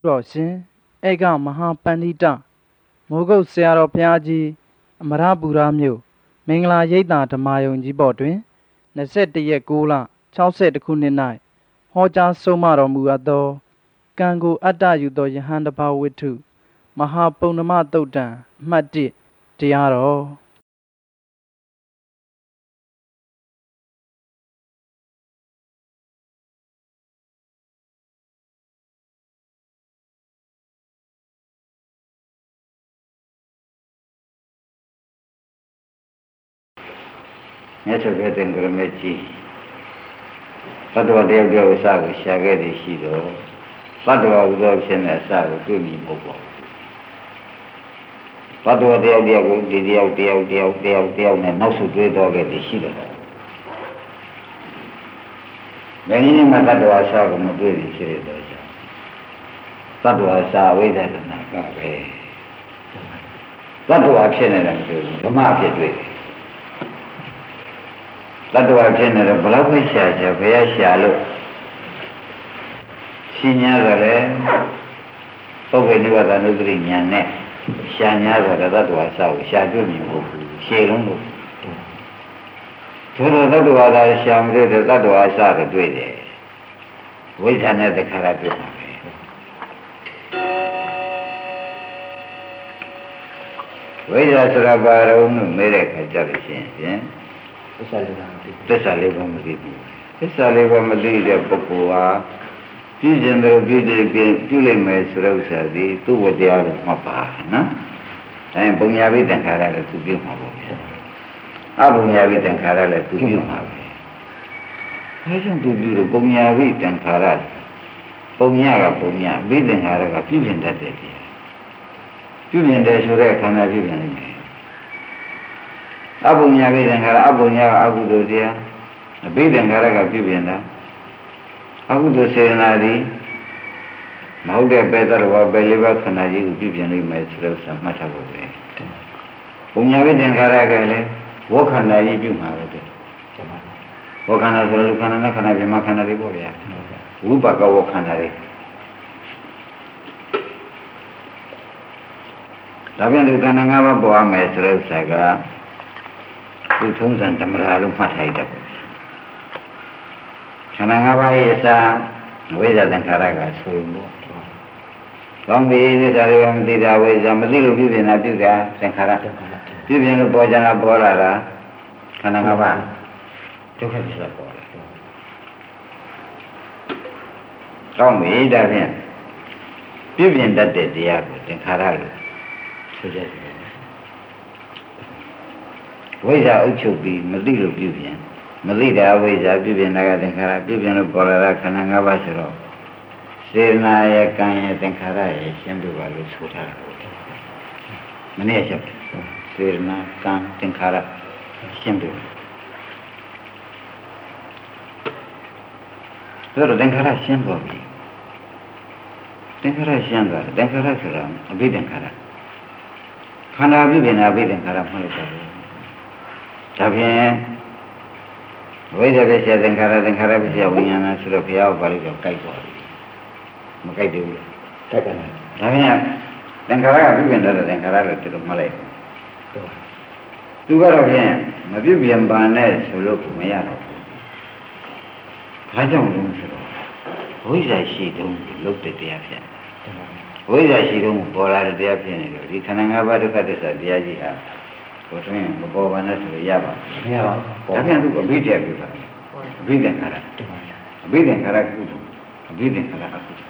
တော်ရှင်ဧကမဟာပန္နိတမိုးကုတ်ဆရာတော်ဘုရားကြီးအမရပူရမြို့မင်္ဂလာရိပ်သာဓမ္မာယုံကြီးပေါ်တွင်21ရက်6လ62ခုနှစ်၌ဟောကြားဆုံးမတော်မူအပ်သောကံကိုအတ္တယူသောယဟန်တပါဝိတ္ထုမဟာပုံဏ္ဏမသုတ်တံအမှတ်1တရားတော်မြတ်စွာဘုရားသင်္ကရမကြီးဘတ်တော်တယောက်တယောက်အစကိုရှာခဲ့သည်ရှိတော့ဘတ်တော်ဥသောဖြစ်နေအစကိုတွေ့မြင်ဖို့ပေါ့ဘတ်တော်တယောက်တယောက်ကိုဒီတယောက်နဲ့နောက်ဆုတွေ့တော့ခဲ့သည်ရှိတော့မင်းကြီးမှာဘတ်တော်အစကိုမတွေ့သည်ရှိတော့ဘတ်တော်အစဝိဒသနာကပဲဘတ်တော်ဖြစ်နေတာမတွေ့ဘူးဓမ္မဖြစ်တွေ့တတ္တဝါဖြစ်နေတော့ဘလောက်ပဲရှာရှာဘယ်ရရှာလို့ရှင်းညာတယ်လေပုဂ္ဂိုလ်နိဗ္ဗာန်ဥဒ္ဒရိညာနဲ့ရှာညာတယ်တတ္တဝါဆောက်ရှာတွေ့မြင်ဖို့ရှေလုံးလို့တို့တတ္တဝါသာရှာမတွေ့တဲ့တတ္တဝါဆောက်တွေ့တယ်ဝိဇ္ဇာနဲ့တခါရတွေ့မှာပဲဝိဇ္ဇာဆိုတာဘာလို့မေးတဲ့ခါကြလို့ရှိရင်သစ္စာလေးပါးမသိဘူးသစ္စာလေးပါးမသိတဲ့ပုဂ္ဂိုလ်ဟာပြုကျင်တယ်ပြုလိုက်မယ်ဆိုတော့ဥစ္စာဒီသူ့ဝတရားကိုမှတ်ပါနော်ဒါရင်ပုံညာပိတ္တံခါရလည်းသူပြုမှာပေါ့ဗျာအပုံညာပိတ္တံခါရလည်းသူပြုမှာပဲအဲကြောင့်သူပြုလို့ပုံညာပိတ္တံခါရပုံညာကပုံညာပိတ္တံခါရကပြုကျင်တတ်တယ်ပြုကျင်တယ်ဆိုတဲ့ခန္ဓာပြုကျင်နေတယ်အဘုံညာပိသင်္ခါရအဘုံညာကအကုသိုလ်တရားအပိသင်္ခါရကပြုပြင်တာအကုသိုလ်စေနာသည်မဟုတ်တဲ့ပဲတော်ဘာပဲလေးပါးခန္ဓာကြီးကိုပြုပြင်နိုင်မယ်ဆိုတော့မှတ်ထားဖို့ပဲဘုံညာပိသင်္ခါရကလည်းဝေါခန္ဓာကြီးပြုမှာပဲတဲ့ဝေါခန္ဓာဆိုလို့ခန္ဓာနဲ့ခန္ဓာပြမခန္ဓာတွေပေါ့ဗျာဝိပါကဝေါခန္ဓာတွေဒါပြန်ဒီခန္ဓာ၅ပါးပေါ်ရမယ်ဆိုတော့ဆက်ကသူထုံးစံဓမ္မရာလို့မှတ်ထားရတယ်ပေါ့ခန္ဓာ၅ပါးရဲ့အစာဝိဇ္ဇာသင်္ခါရကဆိုရင်ပေါ့ကောင်းပြီသစ္စာလေးပါးမသိတာဝိဇ္ဇာမသိလို့ပြုပြင်တာပြုတာသင်္ခါရပြုပြင်လို့ပေါ်ကြတာပေါ်လာတာခန္ဓာ၅ပါးဒုက္ခသစ္စာပေါ်လာကောင်းပြီဒါဖြင့်ပြုပြင်တတ်တဲ့တရားကိုသင်္ခါရလို့ဆိုကြတယ်ဝိဇ္ဇာအုပ်ချုပ်ပြီးမသိလို့ပြုပြင်မသိတာဝိဇ္ဇာပြုပြင်တာကသင်္ခါရပြုပြင်လို့ပေါ်လာတာခန္ဓာ၅ပါးဆိုတော့စေနာရဲ့ကံရဲ့သင်္ခါရရဲ့ရှင်းပြပါလို့ဆိုထားတာမနေ့ကစေနာကံသင်္ခါရရှင်းပြတော့သင်္ခါရရှင်းသွားပြီသင်္ခါရရှင်းသွားတယ်သင်္ခါရဆိုတာအဘိသင်္ခါရခန္ဓာပြုပြင်တာအဘိသင်္ခါရမှလို့ပြောတယ်ဒါဖြင့်ဝိဇ္ဇာပစ္စယသင်္ခါရသင်္ခါရပစ္စယဝိညာဏဆိုတော့ဘုရားကပါဠိတော်ကြိုက်သွားပြီမကြိုက်သေးဘူးကြိုက်တယ်ဒါဖြင့်သင်္ခါရကပြုပြင်တဲ့သင်္ခါရလို့သူတို့မှတ်လိုက်သူကတော့ဖြင့်မပြုပြင်ပါနဲ့ဆိုလို့မရတော့ဘူးဘာကြောင့်လဲဆိုတော့ဝိဇ္ဇာရှိတုံးလုတ်တဲ့တရားဖြစ်ဝိဇ္ဇာရှိတုံးပေါ်လာတဲ့တရားဖြစ်နေလို့ဒီခန္ဓာ၅ပါးဒုက္ခသစ္စာတရားကြီးဟာဘုရင်မပေါ်ပါနဲ့ဆိုရပါမရပါဘူးဒါပြန်သူအဘိဓိယပြုတာအဘိဓိခါရအဘိဓိခါရကုသိုလ်အဘိဓိခါရအကုသိုလ်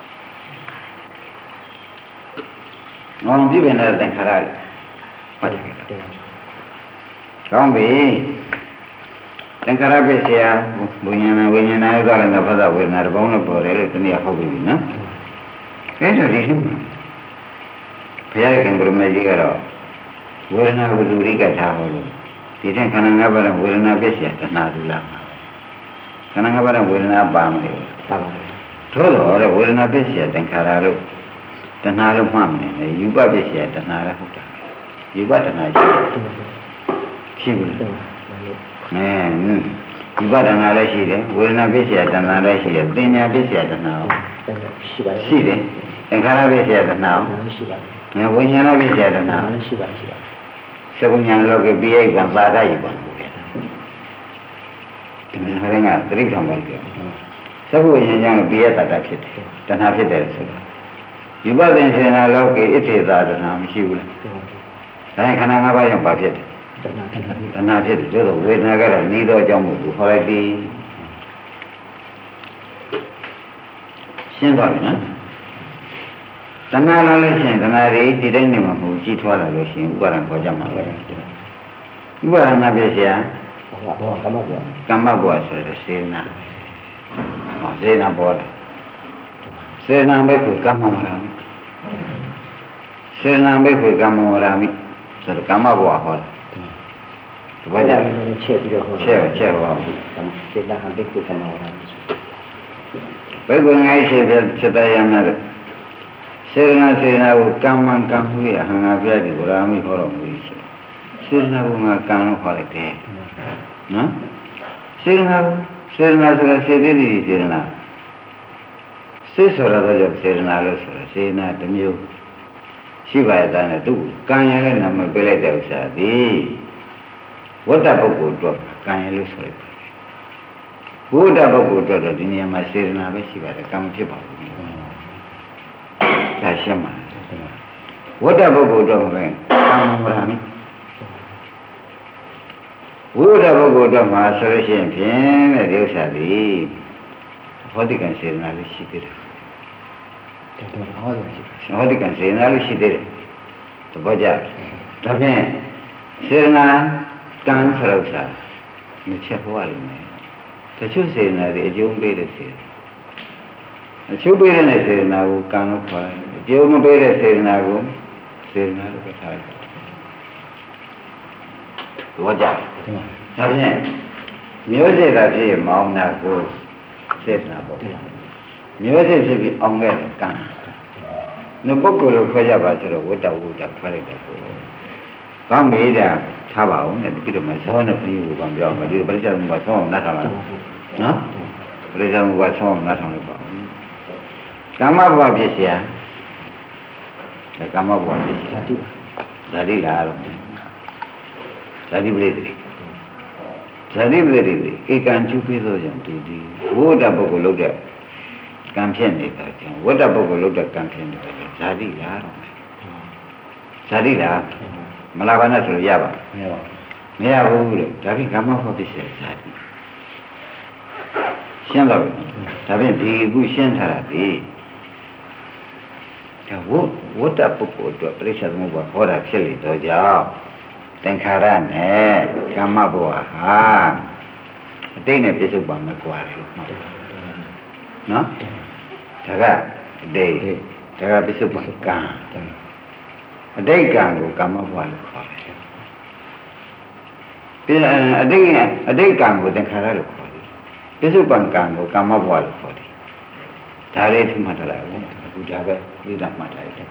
ငေါ့ပြည့်တဲ့သင်္ခါရဟုတ်တယ်ကောင်းပြီသင်္ခါရပစ္စယဝိညာဏဥဒ္ဒရဏဖသဝေဒနာတပေါင်းနဲ့ပေါ်တယ်လို့တနည်းဟုတ်ပြီနော်အဲဒါဒီလိုဘုရားရှင်ကဘုရားကြီးကတော့ဝေဒနာဝိသုရိကထားဟောလို့ဒီတဲ့ခန္ဓာ၅ပါးဝေဒနာပစ္စယတဏှာလူလာခန္ဓာ၅ပါးဝေဒနာပါမလို့ပါပါထို့တော့ဝေဒနာပစ္စယသင်္ခါရလို့တဏှာလို့မှတ်မယ်လေယူပပစ္စယတဏှာလည်းဟုတ်တာယူပတဏှာရှိဘူးဒီပါဒနာလည်းရှိတယ်ဝေဒနာဖြစ်เสียတဏှာလည်းရှိတယ်သင်ညာဖြစ်เสียတဏှာရှိပါရှိတယ်သင်္ခါရဖြစ်เสียတဏှာရှိပါဝိညာဏဖြစ်เสียတဏှာရှိပါသကုညာလောကပိယိကံပါဒယိပါဒီမှာလည်းငါသတိထောင်ပါကြည့်သကုဉာဏ်ကြောင့်ပိယတတဖြစ်တယ်တဏှာဖြစ်တယ်ဆိုတာဒီပဒင်စေနာလောကေဣတိသာတဏှာမရှိဘူးလားဒါခန္ဓာ၅ပါးကြောင့်ပါဖြစ်တယ်တဏှာဖြစ်တယ်တို့ဝေဒနာကတော့ဤသောအကြောင်းကိုသူခေါ်လိုက်ပြီရှင်းသွားပြီနော်တဏှာလာလို့ရှိရင်တဏှာတွေဒီတိုင်းနေမှာမဟုတ်ကြီးထွားလာလို့ရှိရင်ဥပါဒံခေါ်ကြမှာပဲဥပါဒနာပြည့်စရာကမ္မဘဝဆိုတဲ့စေနာစေနာပေါ်တယ်စေနာဘိက္ခုကမ္မဝရမိစေနာဘိက္ခုကမ္မဝရမိဆိုတော့ကမ္မဘဝဟောတယ်ဒီဘာကြောင့်ချက်ပြီးတော့ချက်ပါစေနာဘိက္ခုကမ္မဝရမိဘိက္ခုငါးရှိဖြစ်တဲ့ရမယ်စေနာကိုကမ္မကံမှုရဟံငါပြတယ်ဗရာမိဟောတော်မူရှိစေနာကငါကံလို့ခေါ်လိုက်တယ်နော်စေနာဆိုတာစေတသိက်စေနာစေဆိုတော့စေနာလို့ဆိုတော့စေနာတစ်မျိုးရှိပါရဲ့တဲ့သူကံရတဲ့နာမပေးလိုက်တဲ့ဥစ္စာဒီဝတ္တပုဂ္ဂိုလ်တော့ကံရလို့ဆိုလိုက်ဘုဒ္ဓပုဂ္ဂိုလ်တော့ဒီနေရာမှာစေနာပဲရှိပါတယ်ကံမဖြစ်ပါဘူးဒါရှင်းပါဝတ္တပုဂ္ဂိုလ်တော့ပဲကံမရဘူးဝိရပုဂ္ဂိုလ်တော့မှာဆိုလို့ရှိရင်ဖြင့်တဲ့ဒီဥစ္စာဒီဟောတိကံစေနာလေးရှိသေးတယ်ဟောတိကံစေနာလေးရှိသေးတယ်သဘောကျဒါဖြင့်စေနာကံဆိုလို့ဆိုတာမချက်ဟောရလိမ့်မယ်တချို့စေနာတွေအကျုံးပေးတဲ့စေအကျုံးပေးတဲ့စေနာကိုကံလို့ခေါ်တယ်အကျုံးမပေးတဲ့စေနာကိုစေနာလို့ခေါ်တယ်သဘောကျဒါဖြင့်မျိုးစေ့တာဖြစ်ရင်မောင်းတာကိုစေတနာပေါ့မျိုးစေ့ဖြစ်ပြီးအောင်ခဲ့တယ်ကံနုပုဂ္ဂိုလ်လို့ခေါ်ကြပါဆိုတော့ဝတ္တဝုဒ္ဓခေါ်လိုက်တယ်ကိုကောင်းပြီဒါထားပါဦးနဲ့ပြီးတော့မှဇောနဲ့ပြီးကိုပြောမှာဒီပရိစ္ဆေသမုပ္ပါဆောင်းအောင်နှတ်ထားပါနော်ပရိစ္ဆေသမုပ္ပါဆောင်းအောင်နှတ်ထားလိုက်ပါကာမဘဝဖြစ်เสียကာမဘဝဖြစ်เสียဓာတိလားတော့ဓာတိပရိသေဓာတိပရိသေဧကံကျုပ်ပြီးသောကြောင့်ဒီဝိတ္တပုဂ္ဂိုလ်လောက်တဲ့ကံဖြစ်နေတာကြောင့်ဝိတ္တပုဂ္ဂိုလ်လောက်တဲ့ကံဖြစ်နေတာကြောင့်ဓာတိလားတော့ဓာတိလားမလာပါနဲ့ဆိုလို့ရပါမရဘူးလို့ဒါဖြင့်ကာမဘဝဖြစ်เสียဓာတိရှင်းတော့ဒါဖြင့်ဒီခုရှင်းထားတာဒီဒါဝတ္တပုဂ္ဂိုလ်အတွက်ပရိစ္ဆေသမုပ္ပါဟောတာဖြစ်လေတော့ကြောင့်သင်္ခါရနဲ့ကာမဘဝဟာအတိတ်နဲ့ပြစ္ဆုတ်ပါမကွာလို့မှတ်တယ်နော်ဒါကအတိတ်ဒါကပြစ္ဆုတ်ပါကံအတိတ်ကံကိုကာမဘဝလို့ခေါ်တယ်ပြန်အတိတ်ကံကိုသင်္ခါရလို့ခေါ်တယ်ပြစ္ဆုတ်ပံကံကိုကာမဘဝလို့ခေါ်တယ်ဒါလေးသိမှတ်လိုက်ဦးအခုဒါပဲသိတာမှတ်လိုက်တယ်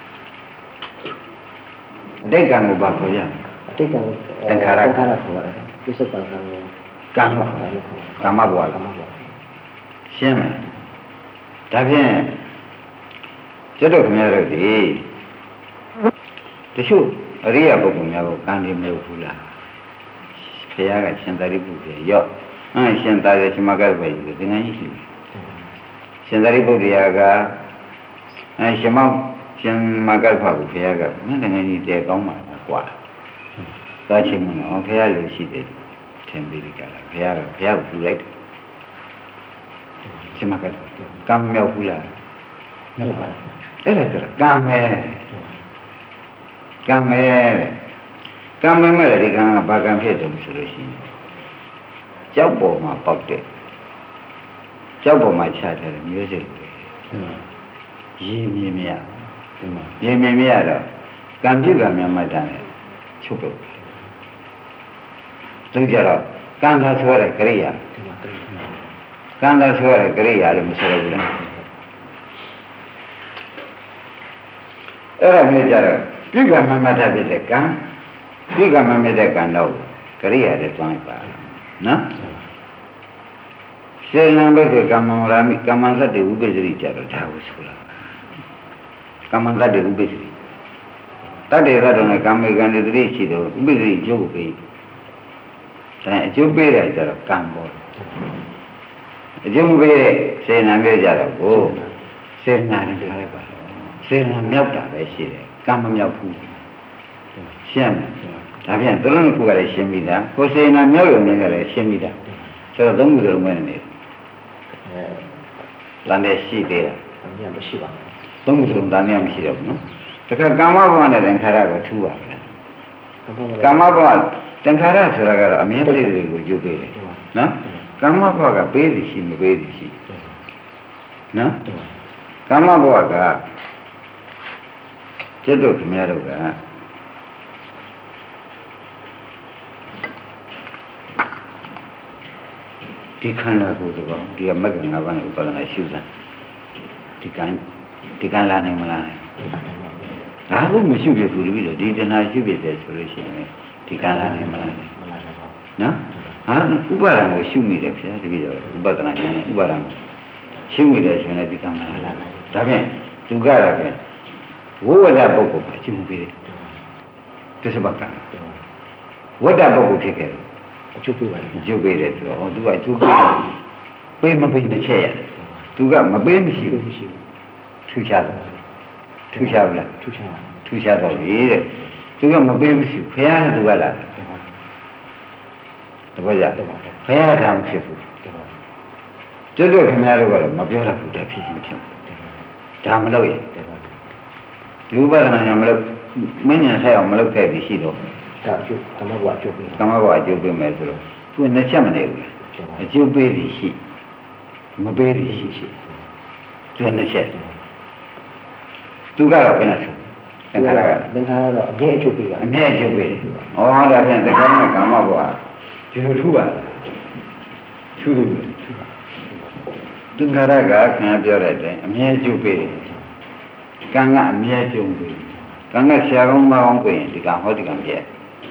အတိတ်ကံကိုဘာခေါ်ရလဲအတိတ်ကံသင်္ခါရခေါ်တယ်ပြစ္ဆုတ်ပံကံကိုကာမဘဝရှင်းမယ်ဒါဖြင့်ကျွတ်တော်ခင်ဗျားတို့ဒီတချို့အရိယပုဂ္ဂိုလ်များကိုကံနေမဟုတ်ဘူးလားဘုရားကရှင်သာရိပုတ္တရာရော့ရှင်သာရိရှင်မကပဲဒီငန်းကြီးရှိရှင်သာရိပုတ္တရာကရှင်မကဖကိုဘုရားကငန်းငန်းကြီးတဲကောင်းပါလားကွာသာချင်းမနော်ဘုရားလိုရှိတယ်ထင်ပြီးကြလားဘုရားကိုပူလိုက်တယ်ရှင်မကကံမြောက်ဘူးလားမြောက်ပါအဲ့ဒါကကံမဲ့ဒီကံကဘာကံဖြစ်တယ်ဆိုလို့ရှိရင်ကြောက်ပေါ်မှာပေါက်တယ်ကြောက်ပေါ်မှာချတယ်မျိုးစိတ်ရေမြင်မရတော့ကံပြုကံများမှတ်တယ်ချုပ်တော့သူကြတော့ကံသာဆိုရတဲ့ကရိယာလို့မဆိုရဘူးလားအဲ့ဒါမျိုးကြတော့ပြုကံမှတ်တာဖြစ်တဲ့ကံပြုကံမှတ်တဲ့ကံတော့ကရိယာတွေတွန်းလိုက်ပါနော်စေနံဘက်ကကမ္မရာမိကမ္မသတ္တေဥပ္ပစ္စရိကြတော့ဒါကိုဆိုတာကမ္မသတ္တေဥပ္ပစ္စရိတတ္တေရတော့နဲ့ကာမေကံတတိရှိတော့ဥပ္ပစ္စရိအကျိုးပေးဒါအကျိုးပေးတယ်ကြတော့ကံပေါ်အကျိုးပေးတဲ့စေနံပြောကြတော့ကိုစေနံနဲ့ထားလိုက်ပါစေနံမြောက်တာပဲရှိတယ်ကံမမြောက်ဘူးရှင်းမယ်ဒါပြန်သလုံးခုကလည်းရှင်းပြီးသားကိုစေနံမြောက်ရုံနဲ့လည်းရှင်းပြီးသားဆိုတော့သုံးခုလုံးမဲ့နေလမ်းနဲ့ရှိသေးတယ်။အမြင်မရှိပါဘူး။သုံးခုလုံးတန်မြတ်မရှိတော့ဘူးနော်။တခါကာမဘဝနဲ့သင်္ခါရကိုထူပါပဲ။ကာမဘဝသင်္ခါရဆိုတာကတော့အမြင်ပရိသေတွေကိုယူပေးတယ်နော်။ကာမဘဝကပေးသည်ရှိမပေးသည်ရှိနော်။ကာမဘဝကจิตတို့ခင်ဗျားတို့ကဒီခန္ဓာကိုယ်တော့ဒီမဂ္ဂင်၅ပါးနဲ့ဥပါဒနာရှုစမ်းဒီကံလာနိုင်မလားဒါလို့မရှိပြဘူးလို့ဒီတဏှာရှုပြတယ်ဆိုလို့ရှိရင်ဒီကံလာနိုင်မလားနော်ဟာဥပါဒနာကိုရှုမိတယ်ခင်ဗျာတပည့်တော်ဥပါဒနာဉာဏ်နဲ့ဥပါဒနာရှုမိတယ်ဆိုရင်ဒီကံလာနိုင်ဒါဖြင့်ဒုက္ခရပဲဝိဝဒပုဂ္ဂိုလ်ကရှုမိတယ်သစ္စာပကံဝဒပုဂ္ဂိုလ်ဖြစ်ခဲ့တယ်အကျုပ်ပေးပါတယ်အကျုပ်ပေးတယ်ဆိုတော့သူကအကျုပ်ပေးမပေးတစ်ချက်ရသူကမပေးမရှိဘူးထူးခြားတယ်ထူးခြားဘူးလားထူးခြားတော့လေတဲ့သူကမပေးမရှိဘူးဖခင်ကသူကလားတပည့်ရဖခင်ကမဖြစ်ဘူးကျွတ်ခင်ဗျားတို့ကတော့မပြောတတ်ဘူးတဖြစ်မဖြစ်ဒါမလုပ်ရဒီဥပဒနာညာမလုပ်မင်းညာဆိုင်အောင်မလုပ်ခဲ့ပြီရှိတော့ဒါအကျိုးကမ္မဘဝအကျိုးပေးကမ္မဘဝအကျိုးပေးမယ်ဆိုတော့သူနှစ်ချက်မနေဘူးအကျိုးပေးသည်ရှိမပေးသည်ရှိသူနှစ်ချက်သူကတော့ဘယ်နဲ့သင်္ခါရကတော့အမြဲအကျိုးပေးတာအမြဲအကျိုးပေးတယ်ဩဒါဖြင့်သင်္ခါရနဲ့ကမ္မဘဝဒီလိုထူပါထူတယ်သင်္ခါရကခင်ဗျားပြောတဲ့အတိုင်းအမြဲအကျိုးပေးတယ်ကံကအမြဲအကျိုးပေးကံကဆရာကောင်းမကောင်းကိုရင်ဒီကံဟောဒီကံပြည့်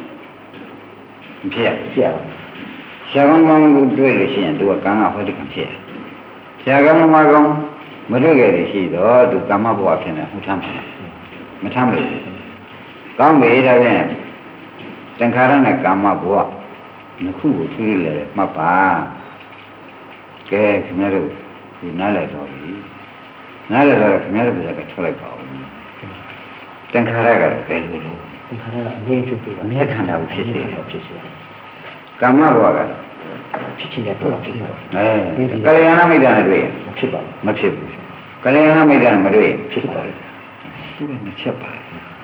ဖြစ်ဆရာကောင်းကောင်းကိုတွေ့လို့ရှိရင်သူကကံကဟောဒီကံဖြစ်ဆရာကောင်းမကောင်းမတွေ့ခဲ့ရရှိတော့သူကမ္မဘဝဖြစ်နေဟူထမ်းတယ်မထမ်းလို့ကောင်းပြီဒါဖြင့်သင်္ခါရနဲ့ကာမဘဝနှစ်ခုကိုထူးလေမှတ်ပါကဲခင်ဗျားတို့ဒီနားလည်တော့ပြီနားလည်တော့ခင်ဗျားတို့ကထွက်လိုက်ပါဦးသင်္ခါရကတော့ဘယ်လိုလဲသင်္ခါရကအမြဲဖြစ်ပြီးအမြဲခန္ဓာကိုဖြစ်စေကာမဘဝကဖြစ်ချင်တဲ့တော့ဖြစ်တယ်ကလျာဏမိတ်တာနဲ့တွေ့မဖြစ်ပါဘူးမဖြစ်ဘူးကလျာဏမိတ်တာနဲ့မတွေ့ဖြစ်ပါဘူးသူကမချက်ပါ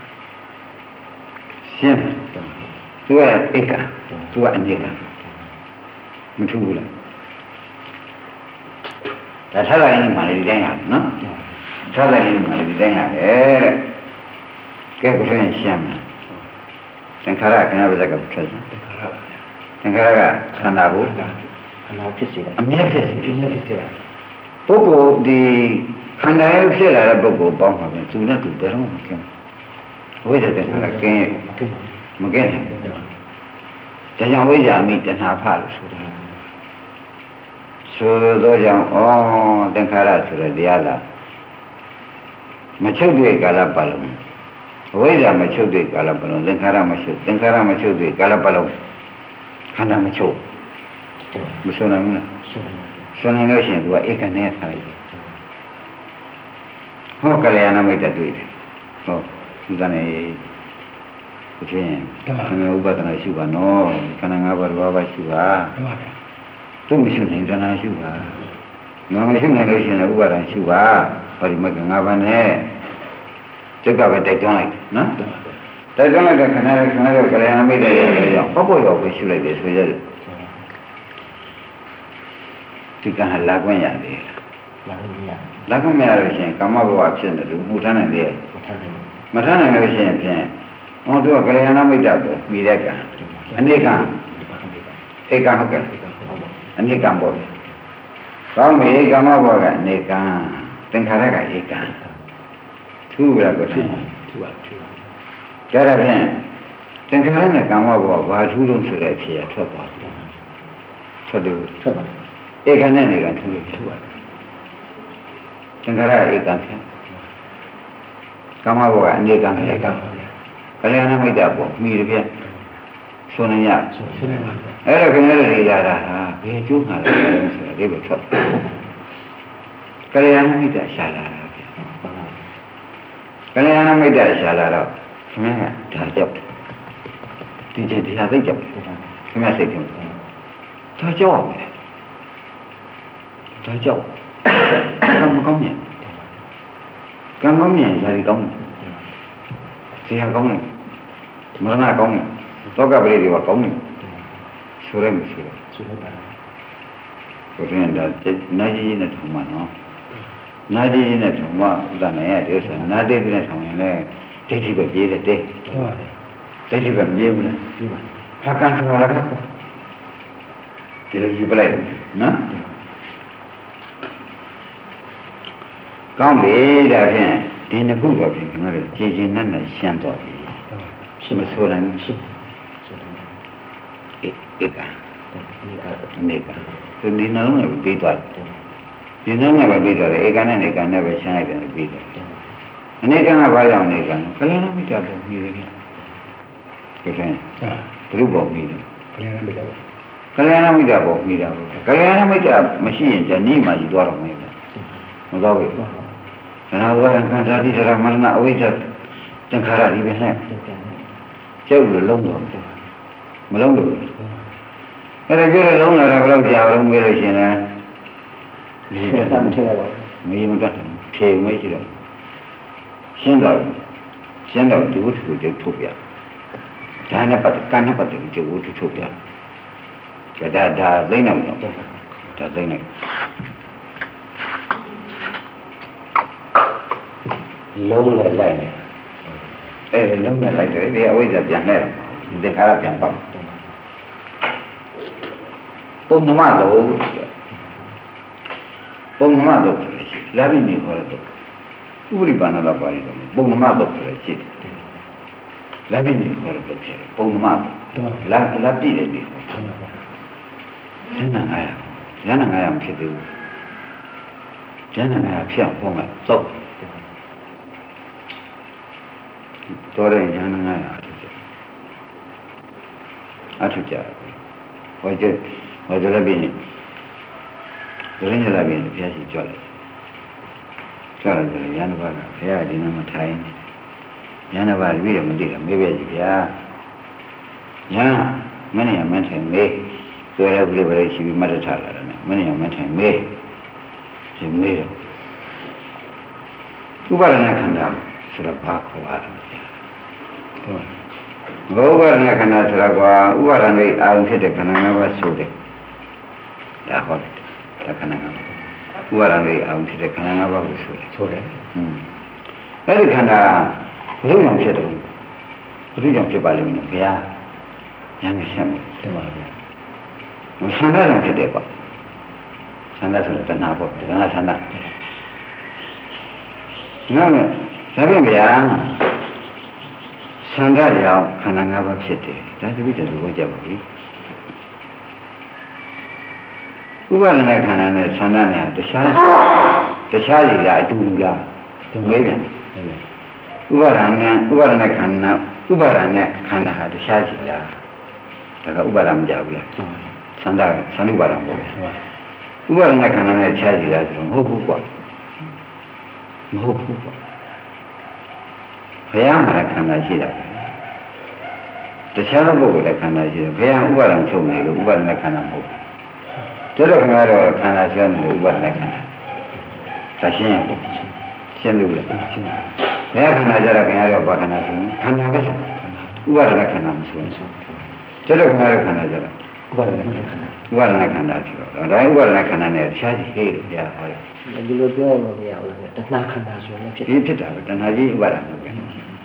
ရှင်းသူကဧကသူကအနိကမထူးဘူးလားဒါထားလိုက်ရင်မှလည်းဒီတိုင်းရနော်ထားလိုက်ရင်မှလည်းဒီတိုင်းရတယ်ကဲဘယ်လိုရှင်းမလဲသင်္ခါရခင်ဗျားဘယ်ကထွက်စမ်းသင်္ခါရကခန္ဓာကိုခန္ဓာဖြစ်စေတယ်အမြဲဖြစ်စေဖြစ်စေတာပုဂ္ဂိုလ်ဒီခန္ဓာရဲ့ဖြစ်လာတဲ့ပုဂ္ဂိုလ်ပေါင်းပါပဲသူနဲ့သူဘယ်တော့မှမကင်းဝိဇ္ဇာတဏှာကင်းမကင်းဘူးဒါကြောင့်ဝိဇ္ဇာမိတဏှာဖလို့ဆိုတာဆိုတော့ကြောင့်သင်္ခါရဆိုတဲ့တရားလားမချုပ်တဲ့ကာလပတ်လုံးဝိဇ္ဇာမချုပ်တဲ့ကာလပတ်လုံးသင်္ခါရမချုပ်တဲ့ကာလပတ်လုံးခန္ဓာမချုပ်မဆုံးနိုင်ဘူးလားဆုံးနိုင်လို့ရှိရင်သူကဧကနဲ့ဆိုင်ဟောကလျာဏမိတ်တွေ့တယ်ဟောဒီကနေ့ဒီချင်းဥပဒနာရှိပါနော်ခန္ဓာ၅ပါးဘာပါရှိပါသူမရှိနိုင်တဏှာရှိပါငါမရှိနိုင်လို့ရှိရင်ဥပါဒံရှိပါဟောဒီမက၅ပါးနဲ့စိတ်ကပဲတိုက်တွန်းလိုက်နော်တိုက်တွန်းလိုက်တဲ့ခဏလေးကလျာဏမိတ်တဲ့ရောက်ပေါ့ရောက်ပဲရှိလိုက်တယ်ဆိုရတယ်ဒီကံလာခွင့်ရတယ်လာခွင့်မရလို့ရှိရင်ကာမဘဝဖြစ်နေလို့မှုထမ်းနိုင်တယ်မထမ်းနိုင်လို့ရှိရင်ဖြင့်ဟောသူကကလျာဏမိတ်တာကိုပြီးတဲ့ကံအနေကံဧကံဟုတ်ကဲ့အနေကံပေါ့ကောင်းပြီကာမဘဝကအနေကံသင်္ခါရကဧကံထူးရကိုထူးကြရဖြင့်သင်္ခါရနဲ့ကာမဘဝဘာထူးလို့ဆိုတဲ့အဖြစ်ရထွက်သွားထွက်တယ်ထွက်ပါဧကနဲ့နေကထူလို့ထူပါသင်္ခါရဧကံဖြင့်ကာမဘဝအနေကံဖြင့်ကလျာဏမိတ်တာပေါ့မိရဖြင့်ဆိုနေရအဲ့ဒါခင်ဗျားတို့ရတာဟာဘယ်ကျိုးမှာလဲဆိုတာဒီလိုထွက်ကလျာဏမိတ်တာရှာလာတာကလျာဏမိတ်တာရှာလာတော့ခင်ဗျားကဒါကြောက်ဒီချိန်ဒီဟာသိကြောက်ခင်ဗျားစိတ်ကြောက်ဒါကြောက်အောင်လေဒါကြောက်ကံမကောင်းရင်ကံကောင်းရင်ဇာတိကောင်းတယ်ဇေယကောင်းတယ်မရဏကောင်းတယ်သောကပရိဒီဝကောင်းတယ်ဆိုရဲမရှိဘူးဆိုရပါဘူးဆိုရင်ဒါနာကြီးနဲ့ထုံမှာနော်နာကြီးနဲ့ထုံမှာဥဒ္ဒနာရဲ့ဒီဆိုနာတိနဲ့ထုံရင်လည်းဒိဋ္ဌိပဲပြေးတယ်တဲ့ဟုတ်ပါတယ်ဒိဋ္ဌိပဲပြေးဘူးလားပြေးပါခါကန်ဆိုတာကဒီလိုယူပလိုက်နော်ကောင်းပြီဒါဖြင့်ဒီနှစ်ခုတော့ဖြင့်ကျွန်တော်တို့ကြည်ကြည်နက်နက်ရှင်းတော့ပြီရှိမဆိုတယ်ရှိဧကနေဒီနှလုံးနဲ့ပြီးသွားတယ်ဒီနှလုံးနဲ့ပြီးသွားတယ်ဧကနဲ့နေကနဲ့ပဲရှင်းလိုက်တယ်ပြီးတယ်အနေကကဘာကြောင့်နေကကလျာဏမိတ်တာပုံပြီးတယ်ဒီကဲဘုရုပုံပြီးတယ်ကလျာဏမိတ်တာကလျာဏမိတ်တာပုံပြီးတာကလျာဏမိတ်တာမရှိရင်ဇနီးမှကြီးသွားတော့မယ်မသွားဘူးခန္ဓာဝရခန္ဓာတိသရမရဏအဝိဇ္ဇသင်္ခါရဒီပဲနဲ့ကျုပ်လိုလုံးတော့မလုံးလို့အဲ့ဒါပြောလုံးလာတာဘယ်လောက်ကြာအောင်မေးလို့ရှင်လဲဒီကတည်းကမင်းမတတ်ဖြေမရှိတော့ရှင်းတော့ဒီဝတ္ထုကိုထုတ်ပြဒါနဲ့ပတ်ကံနဲ့ပတ်တဲ့ဒီဝတ္ထုထုတ်ပြဒါသိနေမှာဒါသိနေလုံးနဲ့လိုက်နေလုံးနဲ့လိုက်တယ်ဒီအဝိဇ္ဇာပြန်နေသင်္ခါရပြန်ပေါ့ပုံနမတော့လာပြီးနေခေါ်တော့ဥပရိပါဏလာပါရီတော့ပုံနမတော့ဖြစ်ရှိတယ်လာပြီးနေခေါ်တော့ဖြစ်ပုံနမလာပြည့်တယ်ဒီကျန်တာ900ဖြစ်သေးဘူးကျန်တာ900ဖြစ်အောင်ပုံမှန်စောက်တော်တယ်ဉာဏ်900အထုကြဟောကြလည်းပြီးနေရင်းလာပြီးဘုရားရှိကြွလိုက်ကြွလာတယ်ဉာဏ်ဘာကဘုရားဒီနေ့မထိုင်ဉာဏ်ဘာပြီးတော့မသိတော့မေးပဲကြီးဗျာညာမင်းရမထိုင်မေးဆိုရပြီပဲရှိပြီးမတ်တထားလာတယ်မင်းရမထိုင်မေးဒီမေးဥပါဒနာခန္ဓာဆိုတော့ဘာခေါ်ရလဲဘောဥပါဒနာခန္ဓာဆိုတာကဥပါဒနာအာရုံဖြစ်တဲ့ခန္ဓာ၅ပါးဆိုတယ်ဒါဟောတယ်ဒါခန္ဓာ၅ပါးဥပါဒနာအာရုံဖြစ်တဲ့ခန္ဓာ၅ပါးကိုဆိုတယ်အဲ့ဒီခန္ဓာဘယ်လိုကြောင့်ဖြစ်တယ်ဘယ်လိုကြောင့်ဖြစ်ပါလိမ့်မလဲဘုရားဉာဏ်နဲ့ရှင်းတယ်ပါဗျာဆန္ဒကြောင့်ဖြစ်တယ်ပေါ့ဆန္ဒဆိုတဲ့တဏှာပေါ့တဏှာဆန္ဒနော်ဒါပြန်ဗျာဆန္ဒကြောင့်ခန္ဓာ၅ပါးဖြစ်တယ်ဒါတပိတ္တလူကိုကြပါပြီဥပါဒနာခန္ဓာနဲ့ဆန္ဒနဲ့တခြားစီလားအတူတူလားမေးပြန်ဥပါဒနာခန္ဓာဥပါဒနာခန္ဓာဟာတခြားစီလားဒါကဥပါဒမကြဘူးလားဆန္ဒဥပါဒပေါ့ဥပါဒနာခန္ဓာနဲ့တခြားစီလားဆိုတော့မဟုတ်ဘူးကွာမဟုတ်ဘူးကွာဘုရားမှာခန္ဓာရှိတာတခြားပုဂ္ဂိုလ်လည်းခန္ဓာရှိတယ်ဘုရားဥပါဒံချုပ်နေလို့ဥပါဒနာခန္ဓာမဟုတ်ဘူးတို့ခင်ဗျားတို့ခန္ဓာရှိနေလို့ဥပါဒနာခန္ဓာသရှင်းရှင်းလို့လေဘယ်ခန္ဓာကြတော့ခင်ဗျားတို့ဘာခန္ဓာဆိုခန္ဓာပဲဥပါဒနာခန္ဓာမဆိုဘူးတို့ခင်ဗျားတို့ခန္ဓာကြတော့ဥပါဒနာခန္ဓာရှိတော့ဒါဥပါဒနာခန္ဓာနဲ့တခြားစီဟေးလို့ကြားပါတယ်ဒီလိုပြောလို့မရဘူးလားတဏှာခန္ဓာဆိုရင်ဖြစ်တာပဲတဏှာကြီးဥပါဒနာပဲ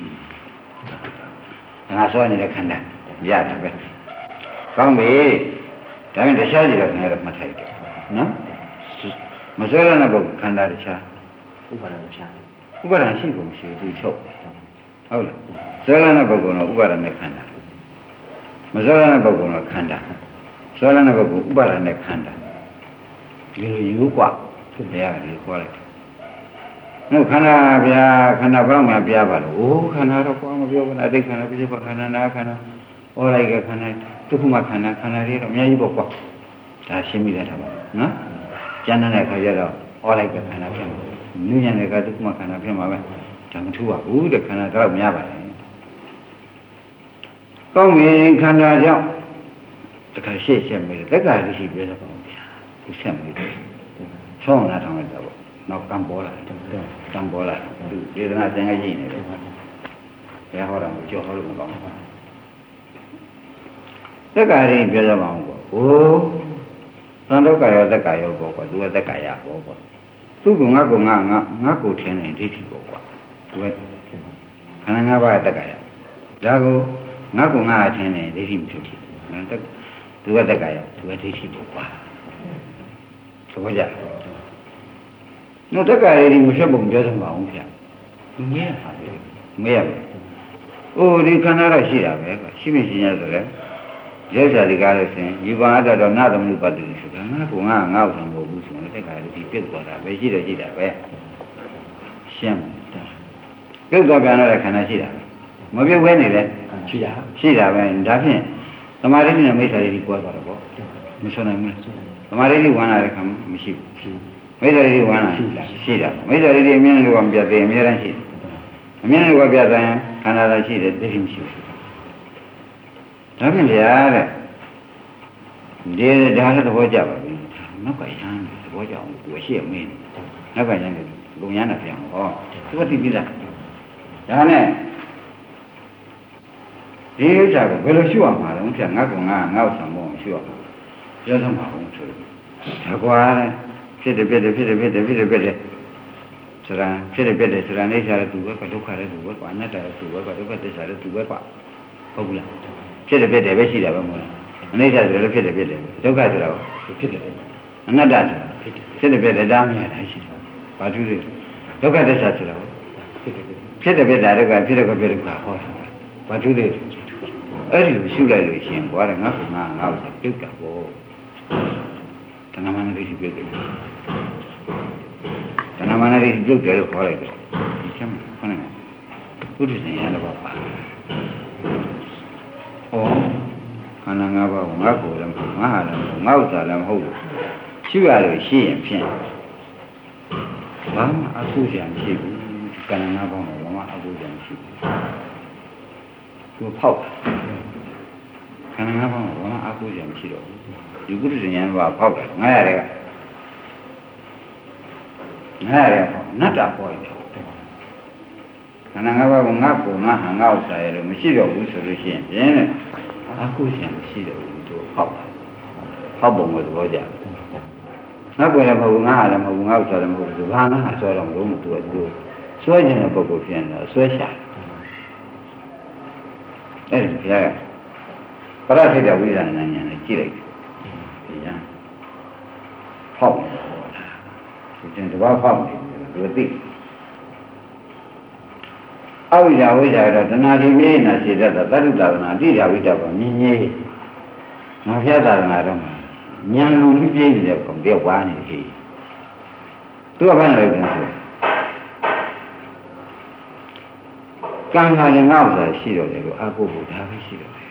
ငါဆိုနေတဲ့ခန္ဓာရတယ်ပဲကောင်းပြီဒါပေမဲ့တခြားစီတော့ခင်ဗျားတို့မှတ်ထိုက်တယ်နော်မစွဲရတဲ့ပုဂ္ဂိုလ်ခန္ဓာတခြားဥပါဒနာခြားဥပါဒနာရှိကုန်ရှိသူချုပ်ဟုတ်လားစွဲရတဲ့ပုဂ္ဂိုလ်တော့ဥပါဒနာခန္ဓာမစွဲရတဲ့ပုဂ္ဂိုလ်တော့ခန္ဓာစွဲရတဲ့ပုဂ္ဂိုလ်ဥပါဒနာခန္ဓာယူกว่าတရားကလေးခေါ်လိုက်နော်ခန္ဓာဗျာခန္ဓာဘယ်တော့မှပြပါလို့အိုးခန္ဓာတော့ဘာမှပြောဘူးလားအတိတ်ခန္ဓာပြစ္ဆုတ်ခန္ဓာနာခန္ဓာဩလိုက်ကခန္ဓာဒုက္ခမခန္ဓာတွေတော့အများကြီးပေါ့ကွာဒါရှင်းပြီးလိုက်တာပါနော်ကျန်တဲ့ခါကျတော့ဩလိုက်ကခန္ဓာဖြစ်မှာနုညံတဲ့ကဒုက္ခမခန္ဓာဖြစ်မှာပဲဒါမထူပါဘူးတဲ့ခန္ဓာတော့များပါတယ်ကောင်းပြီခန္ဓာကြောင့်တခါရှေ့ဆက်မယ်တက္ကရာရှိပြတော့ပါဗျာဒီဆက်မယ်ဆောင်းလာထောင်းလိုက်တော့နောက်ကံပေါ်လာကံပေါ်လာသူဒေသနာသင်္ကရှိနေတယ်ဘယ်ဟောတာမကြောက်ဟောလို့မကောင်းဘူးတက္ကရာပြောရမှာပေါ့ဟိုသံဒုက္ခရောတက္ကရောပေါ့ကွာသူကတက္ကရာပေါ့ကွာသူကငါကိုထင်းနေဒိဋ္ဌိပေါ့ကွာသူကခန္ဓာ၅ပါးတက္ကရာဒါကိုငါကထင်းနေဒိဋ္ဌိမဖြစ်ဘူးသူကတက္ကရာသူကဒိဋ္ဌိပေါ့ကွာသဘောကျနော်တက္ကရာဒီမဖြစ်ပုံပြောစမ်းပါအောင်ဗျာသူမြင်ပါလေမေးရမယ်အိုးဒီခန္ဓာတော့ရှိတာပဲရှိမရှိရဆိုလဲရဲစာဒီကားလို့ရှင်ယူပါအတတော်နာသမနုပတ္တိဆိုတာငါကငါ့ဥစ္စာမဟုတ်ဘူးဆိုတော့တက္ကရာဒီပြစ်သွားတာပဲရှိတာပဲရှင်းပြုတ်တော့ပြန်တော့ခန္ဓာရှိတာမပြုတ်ဝဲနေလေရှိတာပဲဒါဖြင့်သမာဓိနဲ့မိစ္ဆာရိကွဲသွားတော့ပေါ့မဆွနိုင်ဘူးသမာဓိဝမ်းလာတဲ့ခါမရှိဘူးမိစ္ဆာရိဝမ်းလာရှိတာမိစ္ဆာရိအမြင်နဲ့ကပြတယ်အများအားရှိတယ်အမြင်နဲ့ကပြတယ်ခန္ဓာသာရှိတယ်သိမရှိဘူးဒါဖြင့်ဗျာတဲ့ဒီဒါလည်းသဘောကျပါပြီနောက်ကရမ်းသဘောကျအောင်သူအရှိအမင်းနောက်ကရမ်းတယ်လုံရမ်းတာပြောင်းဟောသူကသိပြီလားဒါနဲ့ဒီဥစ္စာကိုဘယ်လိုရှုရမှာလဲဖြတ်ငါ့ဥစ္စာမဟုတ်ရှုရမှာပြောသမှာဘူးဆိုဒါကွာဖြစ်တယ်ဆိုတာဖြစ်တယ်ဆိုတာနေစားတဲ့သူပဲဒုက္ခတဲ့သူပဲအနတ္တတဲ့သူပဲဒုက္ခသစ္စာတဲ့သူပဲဟုတ်ဘူးလားဖြစ်တယ်ပဲရှိတာပဲမဟုတ်လားအနိစ္စဆိုလည်းဖြစ်တယ်ဒုက္ခဆိုတာဖြစ်တယ်အနတ္တဖြစ်တယ်ဒါမှမဟုတ်ရှိတယ်ဘာတူလဲဒုက္ခသစ္စာဆိုတာဖြစ်တယ်ဒါဒုက္ခဖြစ်တယ်ဟောဘာတူလဲအဲ့ဒီကိုရှုလိုက်လို့ရှိရင်ဘွားကငါ့ဥစ္စာပြုတ်တာပေါ့တဏမာနတိပြုတ်တယ်တဏမာနတိပြုတ်တယ်လို့ခေါ်လိုက်တယ်ဒီချက်မှခေါင်းနဲ့ဘုဒ္ဓရှင်ရတော့ပါခန္ဓာ၅ပါးကိုငါ့ကိုယ်လည်းငါဟာလည်းငါ့ဥစ္စာလည်းမဟုတ်ဘူးရှုရလို့ရှိရင်ဖြင့်ဘာမှအကုသိုလ်မရှိဘူးခန္ဓာ၅ပါးမှာဘာမှအကုသိုလ်မရှိဘူးသူဖောက်ခန္ဓာ၅ပါးမှာဘာမှအကုသိုလ်မရှိတော့ဘူးဒီကုသိုလ်ဉာဏ်ကဖောက်တယ်ငါရတယ်နတ္တပေါ်တယ်ခန္ဓာ၅ပါးကငါ့ကိုယ်ငါဟာငါ့ဥစ္စာရလို့မရှိတော့ဘူးဆိုလို့ရှိရင်ပြင်းတယ်အကုသိုလ်မရှိတော့ဘူးသူဖောက်ပုံကိုသဘောကျငါကိုယ်လည်းမဟုတ်ဘူးငါဟာလည်းမဟုတ်ဘူးငါဥစ္စာလည်းမဟုတ်ဘူးဘာငါဟာဆိုတော့မလို့သူဆွဲခြင်းတဲ့ပုဂ္ဂိုလ်ဖြစ်နေတော့ဆွဲရှာအဲ့ဒီဘုရားကပရထိတ္တဝိသနာဉာဏ်နဲ့ကြည့်လိုက်ဒီညာဖောက်ဒီကျင်တဘာဖောက်နေတယ်သူသိအဝိဇ္ဇာဝိဇ္ဇာတော့တဏှာဒီမြေနာစေတတ်တာသတ္တုသာသနာအတိဓာဝိတ္တပါမြင်ကြီးငါဖျက်သာသနာတော့ဉာဏ်လူပြည့်နေတဲ့ပုံတည်းဝါနေပြီသူကဘာလဲဆိုကံကလည်းငါ့ဥစ္စာရှိတော့တယ်လို့အကုဖို့ဒါပဲရှိတော့တယ်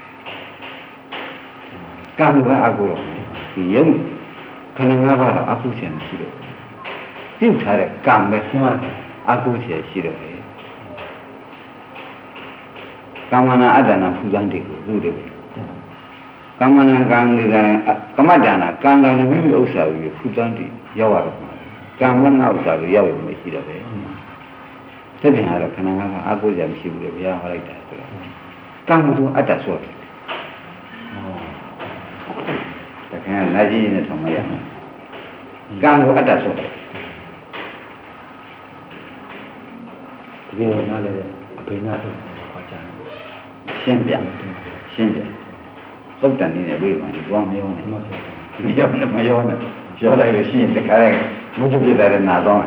ကံကအကုတော့ဒီယုံခန္ဓာ၅ပါးတော့အကုရှင်ရှိတော့ပြုတ်ထားတဲ့ကံပဲရှိမှအကုရှင်ရှိတော့တယ်ကမ္မနာအတ္တနာဖူဇန်တိကိုသူ့တယ်ကမ္မနာကံတွေကကမ္မဒါနာကံကံနဲ့မိမိဥစ္စာကိုဖူဇန်တိရောက်ရတော့ကံမနာဥစ္စာကိုရောက်ရင်မရှိတော့ပဲသက်ပြန်ရတော့ခန္ဓာ၅ပါးအကုသိုလ်မရှိဘူးလေဘုရားဟောလိုက်တာဆိုတော့ကံကတော့အတ္တဆိုတယ်တကယ်လက်ကြီးနဲ့ဆောင်မရဘူးကံကိုအတ္တဆိုတယ်ဒီလိုနားလေအဘိနာတော့ဟောကြားရှင်းပြသုတ်တန်နေတယ်ပြေးပါဒီကောင်းမရောနဲ့မရောနဲ့ပြောလိုက်လို့ရှိရင်တခါတည်းမုန်းပြတဲ့နာတော့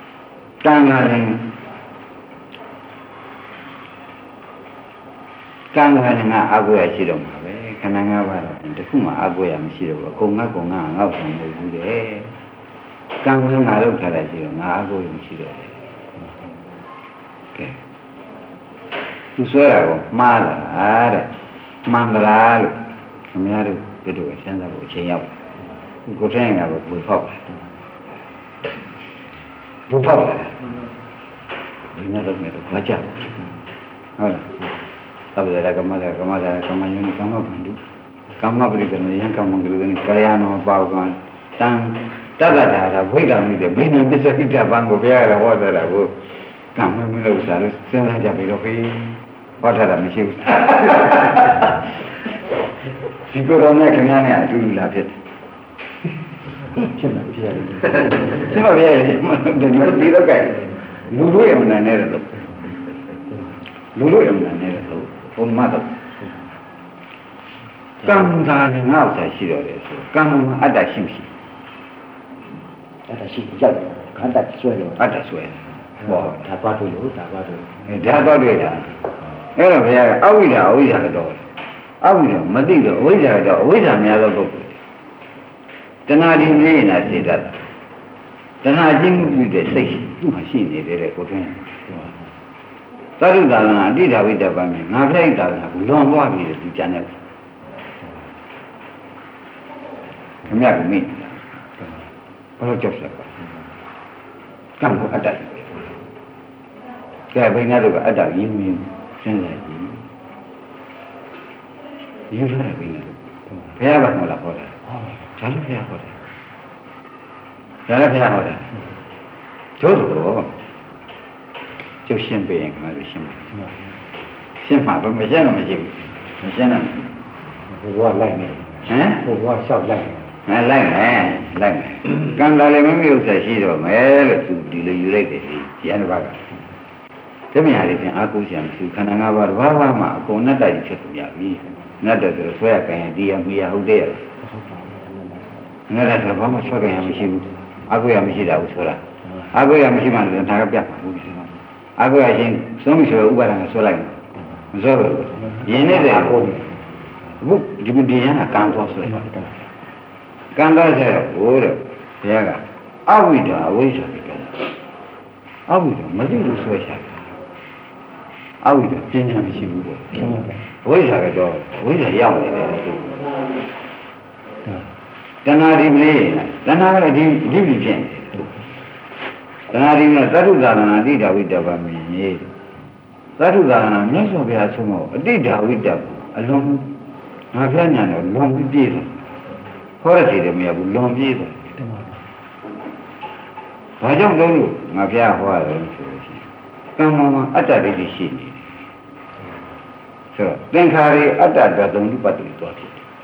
ကံလာရင်ကံကလည်းငါအကိုရရှိတော့မှာပဲခန္ဓာ၅ပါးတော့တခုမှအကိုရမရှိတော့ဘူးကိုငါကောင်ငါငေါ့ဆောင်နေဘူးတဲ့ကံကငါလောက်ထားလိုက်ရှိတော့ငါအကိုရမရှိတော့ဘူးကဲသူဆွဲတာကိုမှားလာတဲ့မှန်လားလို့ခင်ဗျားတို့တို့စဉ်းစားဖို့အချိန်ရောက်ကိုထိုင်ရတော့ဘူဖောက်ဘူဖောက်ဒီနေ့တော့မကြဟုတ်လားသဗ္ဗေကမ္မယုန်ကမ္မပရိကရဏယံကမ္မဂရုကရယနောပါဝကံတံတတ္တတာဝိဒ္ဓမိတဲ့ဘိနပစ္စကိတဘံကိုဘုရားကဟောတာကိုကံမမလို့စားလို့စဉ်းစားကြပြီတော့ခေဟောထားတာမရှိဘူးဒီကိုယ်တော်နဲ့ခင်ဗျားနဲ့အတူတူလာဖြစ်တယ်ဖြစ်မှာဖြစ်ရတယ်ဖြစ်မှာဖြစ်ရတယ်ဒီတော့ကဲလူတို့ရမနာနဲ့တော့လူတို့ရမနာနဲ့တော့ဘုံမတော့ကံသာနဲ့ငါ့ဥစ္စာရှိတော့တယ်ဆိုကံမှာအတ္တရှိမရှိအတ္တရှိကြတယ်အတ္တဆွဲလို့အတ္တဆွဲဟောဒါသွားတွေ့လို့ဒါသွားတွေ့ဒါသွားတွေ့တာအဲ့တော့ဘုရားကအဝိဒ္ဓအဝိဇ္ဇာတော့အဝိဒ္ဓမသိတော့အဝိဇ္ဇာတော့အဝိဇ္ဇာများသောပုဂ္ဂိုလ်တဏှာဒီမင်းနာစေတတ်တဏှာချင်းမှုပြုတဲ့စိတ်သူ့မှာရှိနေတယ်ကိုတွင်းသတ္တုသာလနာအဋ္ဌိဓာဝိတ္တပံမြငါပြိဋ္ဌာကလွန်သွားပြီသူကြံတယ်ခမရကမိဘာလို့ကြောက်စလဲကံကိုအတ္တကဲဘယ်နဲ့တော့အတ္တရင်းမြင်စဉ်းစားကြည့်ရင်းထားတယ်ဘယ်နဲ့ဘုရားကမလားဟောတာဒါလည်းဘုရားဟောတယ်ဒါလည်းဘုရားဟောတယ်ကျိုးတော့ကျုပ်ရှင်းပေးရင်ခါလို့ရှင်းပါရှင်းမှာတော့မရှင်းတော့မရှိဘူးမရှင်းတော့ဘုရားလိုက်နေဟမ်ဘုရားလျှောက်လိုက်လိုက်မယ်ကံတာလည်းမမေ့ဥစ္စာရှိတော့မယ်လို့သူဒီလိုယူလိုက်တယ်ကျန်တဲ့ဘက်ကတမယာလေးပြန်အာကုရှံသူခန္ဓာ၅ပါးတစ်ပါးမှအကုန်နဲ့တိုက်ဖြစ်ကုန်ရပြီနဲ့တော့ဆိုဆွဲရကြရင်ဒီရမီရဟုတ်တယ်နဲ့တော့ဘာမှဆွဲကြရင်မရှိဘူးအာကုရမရှိတာဘူးဆိုတာအာကုရမရှိမှလည်းဒါကပြတ်မှာဘူးအာကုရရှင်သုံးပြီဆိုတော့ဥပါဒံဆွဲလိုက်မဆွဲဘူးရင်းနေတဲ့အခုဒီရန်ကကံသွားဆွဲကံသွားဆက်တော့ဟိုတဲ့ဘုရားကအဝိဒ္ဓအဝိဇ္ဇာပဲအဝိဒ္ဓမသိလို့ဆွဲချတယ်အဝိဒ္ဓပြင်းပြမရှိဘူးပေါ့ဝိဇ္ဇာကတော့ဝိဇ္ဇာရောက်နေတယ်တဏှာဒီမလေးတဏှာကလည်းဒီဖြစ်နေတဏှာဒီကသတ္တုသာရဏအဋ္ဌိဓာဝိတ္တပမြင်ရေးသတ္တုသာရဏမြတ်စွာဘုရားဆုံးမအဋ္ဌိဓာဝိတ္တအလုံးငါဖျားညာတော့လွန်ပြီးပြည့်တယ်ခေါ်ရစီတယ်မရဘူးလွန်ပြည့်တယ်ဘာကြောင့်လို့ငါဖျားဟောရတယ်ဆိုလို့ရှိရင်ကံမှာအတ္တဒိဋ္ဌိရှိနေတယ်ဆိုတော့သင်္ခါရအတ္တတသုံးဥပတ္တိသွားဖြစ်တယ်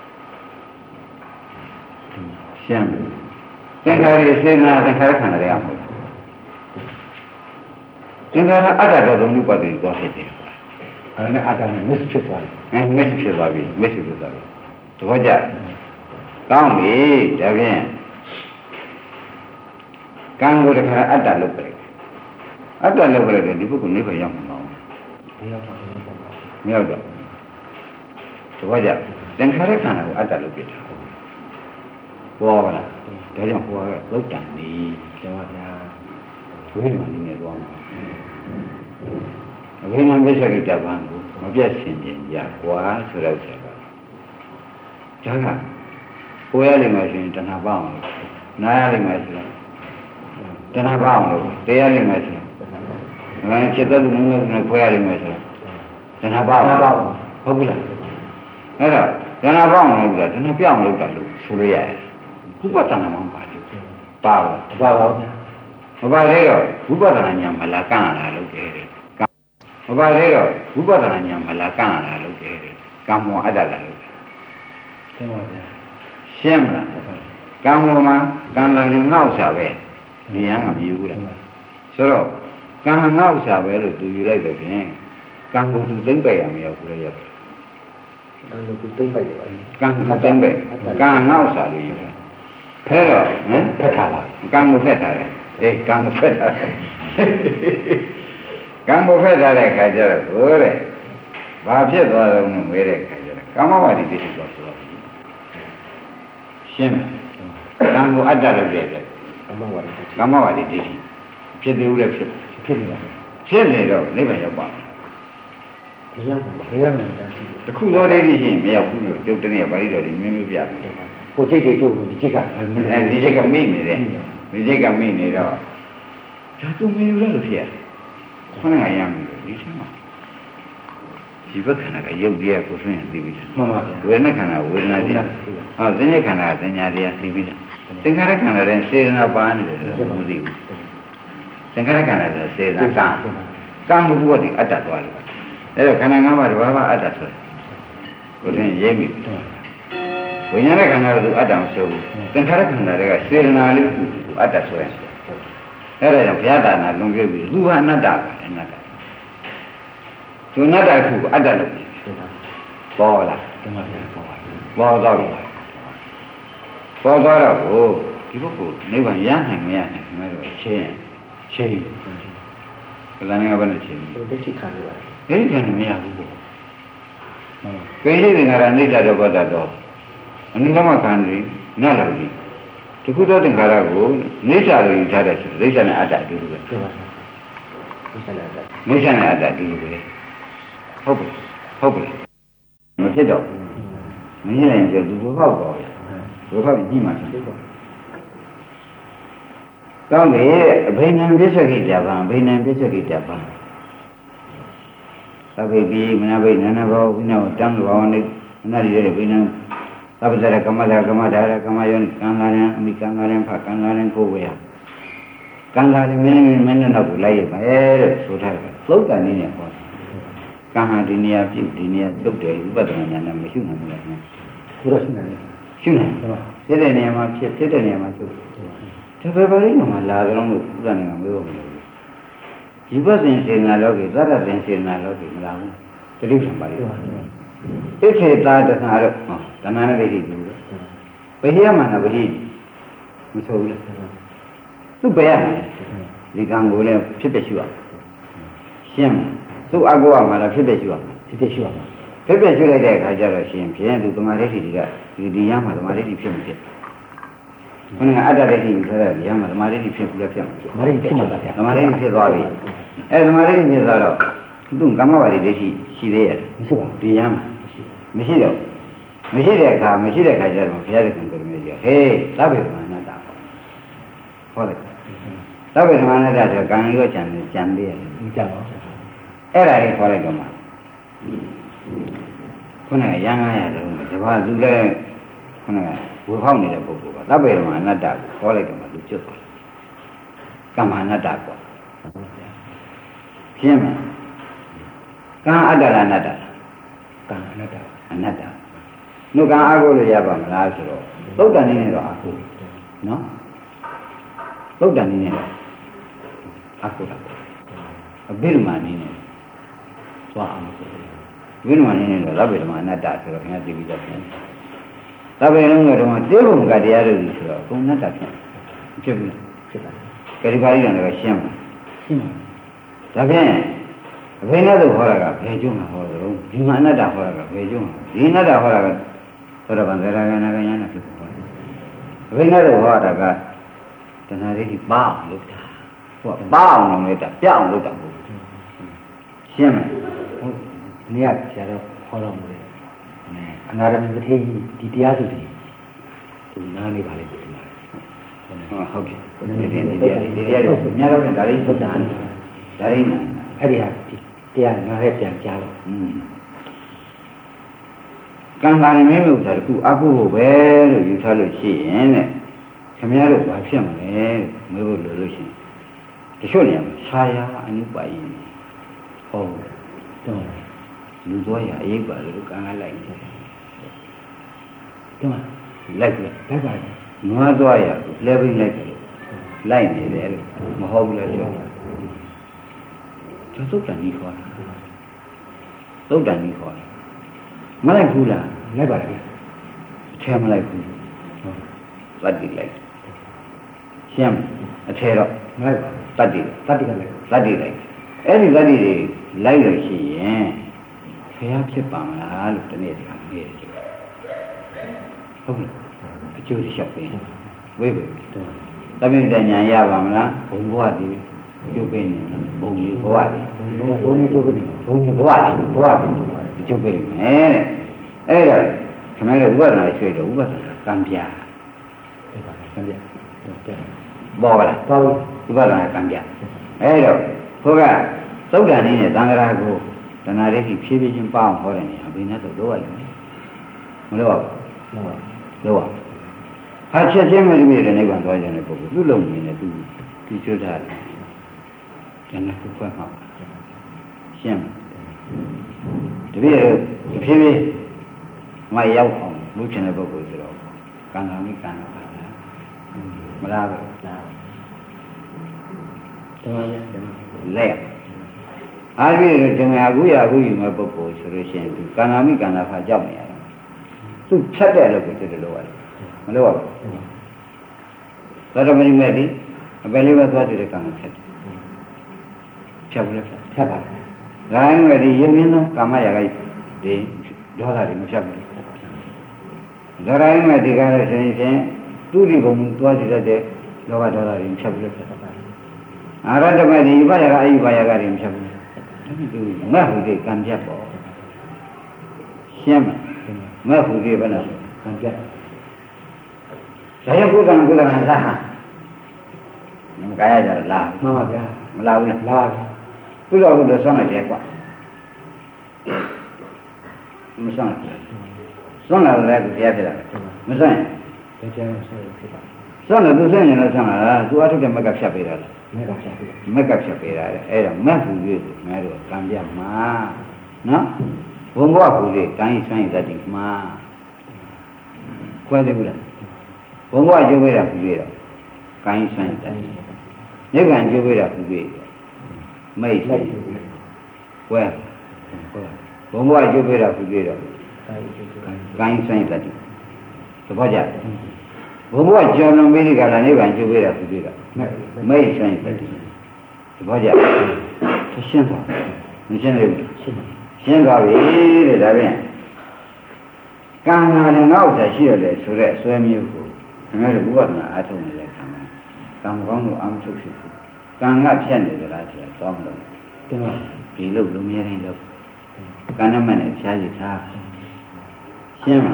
ရှင်းပြီသင်္ခါရစေနာသင်္ခါရခန္ဓာတွေအမှုသင်္ခါရအတ္တတသုံးဥပတ္တိသွားဖြစ်တယ်အဲ့ဒါနဲ့အတ္တနဲ့မစ်ဖြစ်သွားတယ်မစ်ဖြစ်သွားပြီမစ်ဖြစ်သွားပြီသဘောကျကောင်းပြီဒါဖြင့်ကံကိုတခါအတ္တလုပ်ပြလိုက်အတ္တလုပ်ပြလိုက်တယ်ဒီပုဂ္ဂိုလ်နိဗ္ဗာန်ရောက်မှာမရောက်တော့သဘောကျသင်္ခါရခန္ဓာကိုအတ္တလုပ်ပြတာဘောပါလားဒါကြောင့်ဟိုကသုတ်တန်နေတယ်ပါဗျာဝိညာဉ်နဲ့သွားမှာဝိညာဉ်မစ္ဆကိတပံကိုမပြတ်စင်ကြရကွာဆိုတော့ဆက်ပါဒါကကိုရလိမ့်မယ်ဆိုရင်တဏှာပေါအောင်နားရလိမ့်မယ်ဆိုရင်တဏှာပေါအောင်လို့တရားလိမ့်မယ်ဆိုရင်จิตတလူမျိုးနဲ့ခွဲရလိမ့်မယ်ဆိုတဏှာပေါအောင်ဟုတ်ဘူးလားအဲ့တော့တဏှာပေါအောင်လို့တဏှာပြောင်းလို့တာလို့ဆိုလို့ရတယ်ဘုပ္ပတဏှာမှပါလို့ပါမပါလေတော့ဘုပ္ပတဏှာညာမလာကန့်လာလို့တယ်မပါလေတော့ဘုပ္ပတဏှာညာမလာကန့်လာလို့တယ်ကံမောအတ္တလာလို့ရှင်းပါဗျာရှင်းမလားကံမောမှာကံလာရင်ငေါ့စားပဲနေရမှာမယူဘူးလားဆိုတော့ကံငေါ့စားပဲလို့သူယူလိုက်တယ်ဖြင့်ကံကိုသူသိမ့်ပယ်ရမရောက်ဘူးလေရောက်တယ်ကံကိုသူသိမ့်ပယ်ရပါကံကိုသိမ့်ပယ်ကံငေါ့စားလို့ယူတယ်ဖဲတော့ဖက်ထားလားကံကိုဖက်ထားတယ်အေးကံကိုဖက်ထားတယ်ကံကိုဖက်ထားတဲ့အခါကျတော့ဟိုတဲ့ကဘာဖြစ်သွားတော့မဲတဲ့ခါကျတော့ကာမဝါဒီဒိဋ္ဌိတော့ဆိုတော့ရှင်းတယ်ကံကိုအတ္တလို့ပြောတယ်ကာမဝါဒီဒိဋ္ဌိဖြစ်သေးဘူးလေဖြစ်နေပါဖြစ်နေတော့နိဗ္ဗာန်ရောက်ပါမယ်တရားပါဘယ်ရမှာတခုသောဒိဋ္ဌိရှိရင်မရောက်ဘူးလို့ကျုပ်တနေ့ပါဠိတော်ကြီးမင်းမပြဘူးကိုစိတ်တွေတို့ဒီစိတ်ကဒီစိတ်ကမိနေတယ်ဒီစိတ်ကမိနေတော့ဒါသူမင်းလို့ဖြစ်ရခဏရမ်းလို့ဒီချိန်မှာဒီဘက်ခန္ဓာကရုပ်တရားကိုဆွင့်သိပြီမှန်ပါဗျာဝေဒနာခန္ဓာဝေဒနာတရားဟောသင်္ညခန္ဓာသင်္ညာတရားသိပြီသင်္ခါရခန္ဓာတဲ့စေတနာပါနေတယ်လို့မသိဘူးသင်္ခါရခန္ဓာဆိုစေတနာကံမှုဘုရားဒီအတ္တသွားတယ်အဲ့တော့ခန္ဓာ၅ပါးတဘာမှအတ္တဆိုတယ်ကိုယ်ရင်ရေးမိဝိညာဉ်ခန္ဓာတို့အတ္တမဆိုဘူးသင်္ခါရခန္ဓာတွေကစေတနာလေးကိုအတ္တဆိုရင်အဲ့ဒါကြောင့်ဘုရားတာနာလွန်ပြပြီသူဟာအနတ္တပဲအနတ္တသူအနတ္တခုအတ္တလို့ပေါ်လာပေါ်တော့ဒီဘုကိုနိဗ္ဗာန်ရနိုင်မရနိုင်ခင်ဗျားတို့ချင်းကလန်ငါဘယ်နဲ့ချင်းဒိဋ္ဌိခံရပါတယ်ဒိဋ္ဌိခံမရဘူးပေါ့ကိလေသာငါရအိဋ္ဌတော့ဘောတတော်အနိသမခံနေနတ်တော်ကြီးဒီခုတော့သင်္ခါရကိုနိစ္စလို့ယူထားတဲ့ဆိုနိစ္စနဲ့အတ္တအတူတူပဲနိစ္စနဲ့အတ္တအတူတူပဲဟုတ်ပြီမဖြစ်တော့မင်းလည်းပြောသူဘောက်တော့ဘောက်ညှိမှဖြစ်တော့ကောင်းပြီအဘိညာဉ်ပစ္စကိတ္တဗံအဘိညာဉ်ပစ္စကိတ္တဗံသဗ္ဗေပိမနဘိနနဘောဝိနောတံဘောနိမနရိရဲ့ဘိညာဉ်သဗ္ဗဇရကမ္မဒါကမ္မဒါရကမ္မယောကံလာရံအမိကံလာရံဖကံလာရံကိုဝေယကံလာရမင်းနဲ့တော့လိုက်ရပဲတဲ့ဆိုထားတယ်သုတ်တန်နည်းနဲ့ဟောကံဟာဒီနေရာပြုဒီနေရာသုတ်တယ်ဥပဒနာညာနဲ့မရှိနိုင်ဘူးလားဘုရားရှိနိုင်ဖြစ်တဲ့နေရာမှာဖြစ်တဲ့နေရာမှာသုတ်ဒါပဲပါလိမ့်မှာလာကြတော့လို့ဥပဒနာကမေးဖို့မလိုဘူးဒီဘက်သင်စေနာလောကေသတ္တသင်စေနာလောကေမလာဘူးတတိယပါဠိဣခေတာတဏှာတော့တဏှာနဲ့ဒိဋ္ဌိဘူးလို့ဘယ်ရမှာလဲဘယ်မဆိုဘူးလေသူ့ဘယ်ရမှာဒီကံကိုလည်းဖြစ်ဖြစ်ရှိရရှင်းသူ့အကောမှာလည်းဖြစ်ဖြစ်ရှိရဖြစ်ဖြစ်ရှိလိုက်တဲ့အခါကျတော့ရှင်ဖြင့်သူသမာဓိဋ္ဌိတွေကဒီရမှာသမာဓိဋ္ဌိဖြစ်မဖြစ်ဘုရားအတ္တဒိဋ္ဌိဆိုတဲ့ဒီရမှာသမာဓိဋ္ဌိဖြစ်ဘူးလားဖြစ်မှာသမာဓိဋ္ဌိဖြစ်မှာပါဗျာသမာဓိဋ္ဌိဖြစ်သွားပြီသမာဓိဋ္ဌိဖြစ်သွားတော့သူကမ္မဝါဒီဒိဋ္ဌိရှိသေးရဲ့မရှိပါဘူးဒီရမှာမရှိတော့မရှိတဲ့အခါကျတော့ဘုရားရှင်ကိုယ်တော်ကြီးဟေးသဗ္ဗေဓမ္မနာတာဟောတယ်သဗ္ဗေဓမ္မနာတာဆိုကံရောကြံသေးတယ်ကြံပါအဲ့ဒါလေးခေါ်လိုက်တော့မှခုနကရံငါရတော့တပါးသူလည်းခုနကဝေဖောက်နေတဲ့ပုဂ္ဂိုလ်ကသဗ္ဗေဓမ္မနာတာကိုခေါ်လိုက်တော့မှသူကျွတ်သွားကမ္မနာတာပေါ့ရှင်းမလားကံအတ္တလားအနတ္တကံအနတ္တနှုတ်ကံအာဟုလို့ရပါမလားဆိုတော့သုတ်တန်နေတော့အာဟုနော်သုတ်တန်နေတော့အာဟုတာအဘိဓမ္မာနေနဲ့သွားအောင်ဝိဓမ္မာနေနဲ့တော့သဗ္ဗေဓမ္မာအနတ္တဆိုတော့ခင်ဗျာသိပြီးတော့ပြန်သဗ္ဗေလုံးကတော့တေဘုံကတရားတွေဆိုတော့ဘုံအနတ္တဖြစ်ဘူးဖြစ်ပါတယ်ကြိပါဠိတော်လည်းရှင်းပါဒါဖြင့်အဘိညာတို့ဟောတာကဘယ်ကျုံးမှာဟောတယ်လို့ဒီမှာအနတ္တဟောတာကဘယ်ကျုံးမှာဒီအနတ္တဟောတာကသောတာပန်သရဂနာကညာနဲ့ဖြစ်ပေါ်တယ်အဘိညာတို့ဟောတာကတဏှာဒိဋ္ဌိပါအောင်လုပ်တာဟောပါအောင်လုပ်တာပြအောင်လုပ်တာဟုတ်ရှင်းမလားဟုတ်နေရဆရာတော်ဟောတော်မူတယ်အနာရမတိဒီတရားစုတွေသူနားနေပါလေဒီမှာဟုတ်ကဲ့ဒီတရားတွေညတော့ဒါလေးသုတ်တာဒါလေးအဲ့ဒီဟာတရားငါလည်းပြန်ကြားတော့ကံတာနေမင်းလို့ဆိုတာခုအကုဖို့ပဲလို့ယူထားလို့ရှိရင်တဲ့ခင်ဗျားတို့ဘာဖြစ်မလဲမေးဖို့လိုလို့ရှိရင်တချို့နေရာမှာဆာယာအနုပါယင်းဟုတ်တော့လူသွားရအိပ်ပါလို့ကံကလိုက်တယ်ဒီမှာလိုက်ပါနွားသွားရလဲပိလိုက်တယ်လိုက်နေတယ်လို့မဟုတ်ဘူးလားပြောသုတ်တန်ကြီးခေါ်တယ်မလိုက်ဘူးလားလိုက်ပါလားအထဲမလိုက်ဘူးသတ္တိလိုက်ရှင်းအထဲတော့မလိုက်ပါဘူးသတ္တိကလိုက်အဲ့ဒီသတ္တိတွေလိုက်လို့ရှိရင်ဘုရားဖြစ်ပါမလားလို့တနေ့တခါမေးတယ်ဟုတ်လားအကျိုးလျှောက်ပေးဝေးပဲသမီးတညာရပါမလားဘုံဘဝတည်ကျုပ်ပေးနေလားဘုံကြီးဘဝတည်ဘုံကြီးကျုပ်ပေးဘုံကြီးဘဝတည်ကျုပ်ပေးမယ်တဲ့အဲ့ဒါခမည်းတော်ဥပဒနာရွှေတော့ဥပဒနာကံပြပေါ်ပါလားပေါ်ဥပဒနာကံပြအဲ့တော့ဘုရားသုဒ္ဓနည်းနဲ့သံဃာကိုတဏှာဒိဋ္ဌိဖြည်းဖြည်းချင်းပေါအောင်ဟောတယ်နေအဘိနဲ့တော့လို့ရတယ်မလို့လို့ဟာချက်ချင်းမလို့တဲ့နိဗ္ဗာန်သွားကြတဲ့ပုဂ္ဂိုလ်သူ့လုံနေတယ်သူကျွတ်တာကျန်တဲ့ဘုရားမှာရှင်းတပည့်ဖြည်းဖြည်းမရောက်အောင်လုပ်ချင်တဲ့ပုဂ္ဂိုလ်ဆိုတော့ကံတော်မိကံတော်ပါလားမလားပဲလက်အားဖြင့်ဒီမှာအခုရအခုယူမဲ့ပုဂ္ဂိုလ်ဆိုလို့ရှိရင်ဒီကံတော်မိကံတော်ဖာကြောက်နေရတယ်သူဖြတ်တဲ့လို့ကိုတည်းလို့ရတယ်မလို့ရဘူးသောတပတိမဲ့ဒီအပယ်လေးပဲသွားတဲ့ကံကိုဖြတ်တယ်ဖြတ်ဘူးလေဖြတ်ပါဒါရင်မဲ့ဒီရင်းရင်းသောကာမရာဂိဒီဒေါသတွေမဖြတ်ဘူးဒါရင်မဲ့ဒီကားလို့ဆိုရင်သူ့ဒီဘုံသွားကြည့်တဲ့လောဘဒေါသတွေဖြတ်ဘူးလေဖြတ်ပါအာရတမဲ့ဒီဘာယာကအယုဘာယာကတွေဖြတ်ဘူးသူမဟုတ်တဲ့ကံပြတ်ပေါ့ရှင်းမဟုတ်တဲ့ဘယ်နဲ့ကံပြတ်ဇာယကုသံကုသံသာဟာငါရကြလားမှန်ပါဗျာမလာဘူးလားလာပါကုသကုသဆောင်းလိုက်တယ်ကွာမဆောင်းဆောင်းလာလည်းသူတရားဖြစ်တာမဆောင်းရင်တရားဆောင်းဖြစ်တာဆောင်းတယ်သူဆောင်းရင်လည်းဆောင်းလာသူအထုတဲ့မက်ကဖြတ်ပေးတာလားမက်ကဖြတ်ပေးတာလေအဲ့တော့မက်ဟူ၍ဆိုငါတို့ကံပြတ်မှာနော်ဘုံဘဝဟူ၍ကံဤဆွမ်းဤတတ်တိမှာခွဲသေးဘူးလားဘုံဘဝကျိုးပေးတာဟူ၍တော့ကံဤဆွမ်းဤတတ်တိနိဗ္ဗာန်ကျိုးပေးတာဟူ၍မိတ်ဆွဲခွဲဘုံဘဝကျိုးပေးတာဟူ၍တော့ကံဤဆွမ်းဤတတ်တိသဘောကျဘုံဘဝကျော်လွန်ပြီးဒီကလာနိဗ္ဗာန်ကျိုးပေးတာဟူ၍တော့မိတ်ဆွမ်းဤတတ်တိသဘောကျရှင်းသွားမရှင်းသေးဘူးရှင်းသွားပြီတဲ့ဒါဖြင့်ကံနာနဲ့ငါ့ဥစ္စာရှိရတယ်ဆိုတဲ့ဆွဲမျိုးကိုခင်ဗျားတို့ဘုရားကအားထုတ်နေတဲ့ခံမှာကံကောင်းလို့အာမထုတ်ဖြစ်ဘူးကံကဖြတ်နေကြလားဆိုတာသွားမလို့ဒီလိုလူမြဲတိုင်းလို့ကံနဲ့မှနဲ့ဖြားရထားရှင်းပါ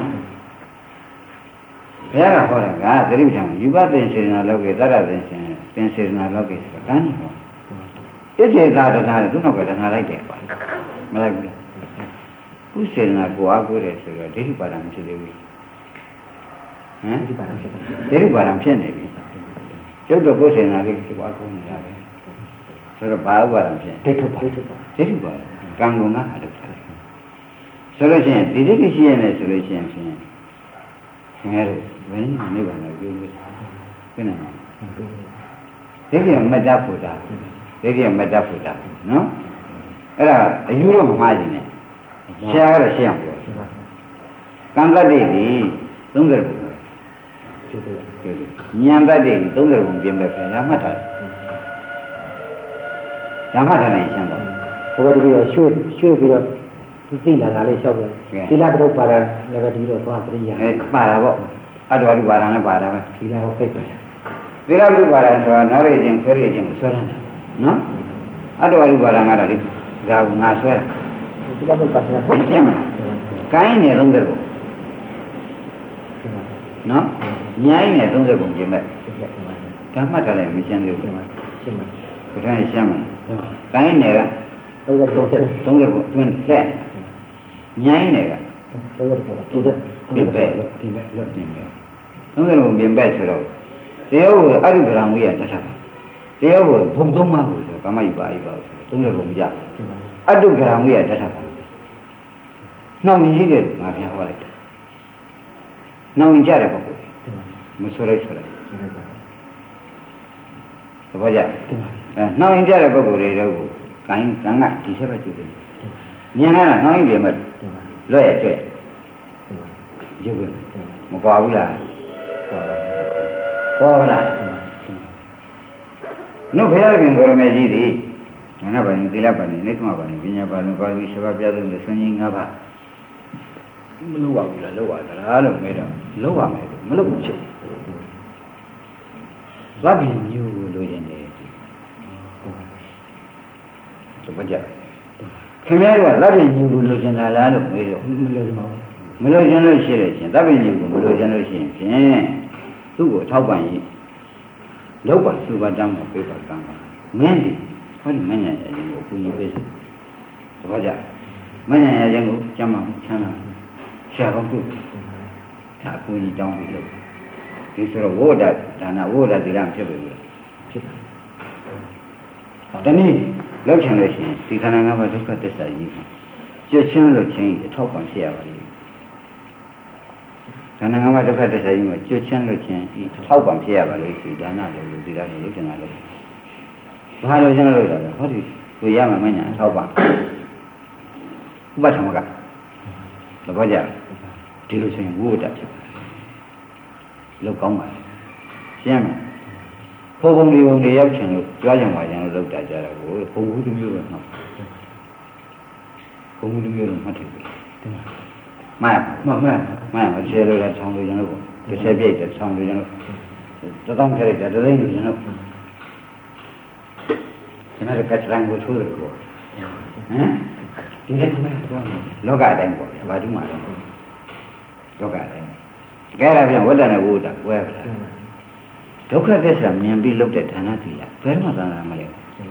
ဘုရားကဟောတာကသတိပဋ္ဌာန်ယူပသင်္စေနာလောကေသရသင်္စေနာလောကေဆိုတာကံနေဟောဣတိသာတနာသူ့နောက်ကတနာလိုက်တယ်ပါမလိုက်ဘူးကုစေနာကိုအားကိုးတယ်ဆိုတော့ဒိဋ္ဌိပါဒံဖြစ်သေးဘူးဟမ်ဒိဋ္ဌိပါဒံဖြစ်နေပြီကျုပ်တို့ကုစေနာလေးကိုအားကိုးနေတာပဲဆိုတော့ဘာဥပါဒံဖြစ်ဒိဋ္ဌိပါကံကုန်ကအားထုတ်တယ်ဆိုလို့ရှိရင်ဒီဒိဋ္ဌိရှိရမယ်ဆိုလို့ရှိရင်ခင်ဗျားတို့ဘယ်နည်းနိဗ္ဗာန်ကိုပြောလို့ပြနေမှာဒိဋ္ဌိကမတ္တဖို့တာဒိဋ္ဌိကမတ္တဖို့တာနော်အဲ့ဒါအယူတော့မမှားခြင်းနဲ့ဆရာကတော့ရှင်းအောင်ပြောကံတတ္တိဒီ30ဘုံဉာဏ်တတ္တိ30ဘုံပြင်ပဲခင်ဗျာမှတ်ထားတယ်ဓမ္မထားနိုင်ရှင်းတော့ဘုရားတပည့်ရွှေ့ပြီးတော့သူသိလာတာလေးလျှောက်တယ်သီလတုပ္ပါဒလည်းပဲဒီလိုသွားပရိယာပါတာပေါ့အတ္တဝိပါဒနဲ့ပါတာပဲသီလကိုသိတယ်သီလတုပ္ပါဒဆိုတာနောက်ရခြင်းဆွဲရခြင်းကိုဆွဲတယ်နော်အတ္တဝိပါဒကတော့ဒီဒါကငါဆွဲသီလတုပ္ပါဒကရှင်းမလားကိုင်းနေ30ဘုံနော်ညိုင်းနေ30ဘုံပြင်မဲ့ဓမ္မထားလိုက်မရှင်းသေးဘူးရှင်းပါဘုရားရှင်းမှာကိုင်းနေက30ဘုံတွင်ဆက်ညိုင်းနေက30ဘုံပြင်ပဲလွတ်တင်ပဲ30ဘုံပြင်ပဲဆိုတော့တရားကိုအရုပ္ပရာမူရတတ်တာတရားကိုဘုံသုံးပါးကိုဆိုကာမယုပါအယုပါဆို30ဘုံကြအတုပ္ပရာမူရတတ်တာနှောင်ကြီးတယ်ငါပြန်ဟောလိုက်တယ်နှောင်ကြတဲ့ပုဂ္ဂိုလ်မဆိုလိုက်သဘောကျနှောင်ကြတဲ့ပုဂ္ဂိုလ်တွေတော့ကိုင်းကံကဒီဆက်ပဲကြည့်တယ်ဉာဏ်ကနှောင်ရင်ပြင်မဲ့လွတ်ရကျွဲ့ရုပ်မပွားဘူးလားပွားပါလားနုဘုရားခင်ကိုရမေကြီးသည်ဒါနပါရင်သီလပါရင်နိက္ခမပါရင်ပညာပါရင်ပါဠိ7 ပါးပြသုံးတဲ့ဆွမ်းကြီး5 ပါးမလုပ်ပါဘူးလားလုပ်ပါသလားလို့မေးတော့လုပ်ပါမယ်မလုပ်ဘူးဖြစ်ဗတ်ပြီးညူလို့ရင်လေတပတ်ကြခင်ဗျားတို့ကလက်ပြီးညူလို့ကျင်တာလားလို့မေးတော့မလို့ကျင်လို့ရှိတယ်ရှင်တပ်ပြီးညူကိုမလို့ကျင်လို့ရှိရင်ဖြင့်သူ့ကိုထောက်ပံ့ရင်လောက်ပါစုပါတမ်းမှာပြေပါကံပါမင်းဒီဟောဒီမင်းရဲ့အရင်ကိုပူညီပေးစတပတ်ကြမင်းရဲ့အရင်ကိုကျမ်းမှာချမ်းသာဆရာကောင်းတို့ဒါပူညီတောင်းပြီးလို့ဒီဆိုတော့ဝိုဒ္ဒဒါနဝိုဒ္ဒသီလဖြစ်ပြီလို့ဖြစ်တနည်းလောက်ချင်လို့ရှိရင်ဒီခန္ဓာ၅ပါးဒုက္ခသစ္စာကြီးကျွတ်ချင်းလို့ချင်းအထောက်ပံ့ဖြစ်ရပါလိမ့်ခန္ဓာ၅ပါးဒုက္ခသစ္စာကြီးမှာကျွတ်ချင်းလို့ချင်းဒီထောက်ပံ့ဖြစ်ရပါလိမ့်ဒီဒါနလို့ဒီလားလို့ကျင်လာလို့ဘာလို့ကျင်လို့လဲဟောဒီကိုရမှာမညာထောက်ပံ့ဥပထမကသဘောကျဒီလိုချင်းဝိုဒ္ဒဖြစ်လောက်ကောင်းပါလေရှင်းမလားဘုံဘုံတွေရောက်ချင်လို့ကြွားကြံပါကြလို့လောက်တာကြတော့ဘုံဘူးတစ်မျိုးပဲနော်ဘုံဘူးတစ်မျိုးတော့မှတ်တယ်မှန်ဆယ်လို့လည်းဆောင်းလို့ကျွန်တော်တစ်ဆယ်ပြည့်တဲ့ဆောင်းလို့ကျွန်တော်တောင်းခဲ့တဲ့တသိန်းလို့ကျွန်တော်ကတ်စရန်ကိုထိုးတယ်ပေါ့ဟမ်ဒီနေ့လောကအတိုင်းပေါ့ဘာတူမှလဲလောကအတိုင်းကဲဒါပြန်ဝတ္တနဲ့ဝိုးတာဝဲပါလားဒုက္ခသစ္စာမြင်ပြီးလုပ်တဲ့ဒါနသီလဘယ်မှသံသာမလဲ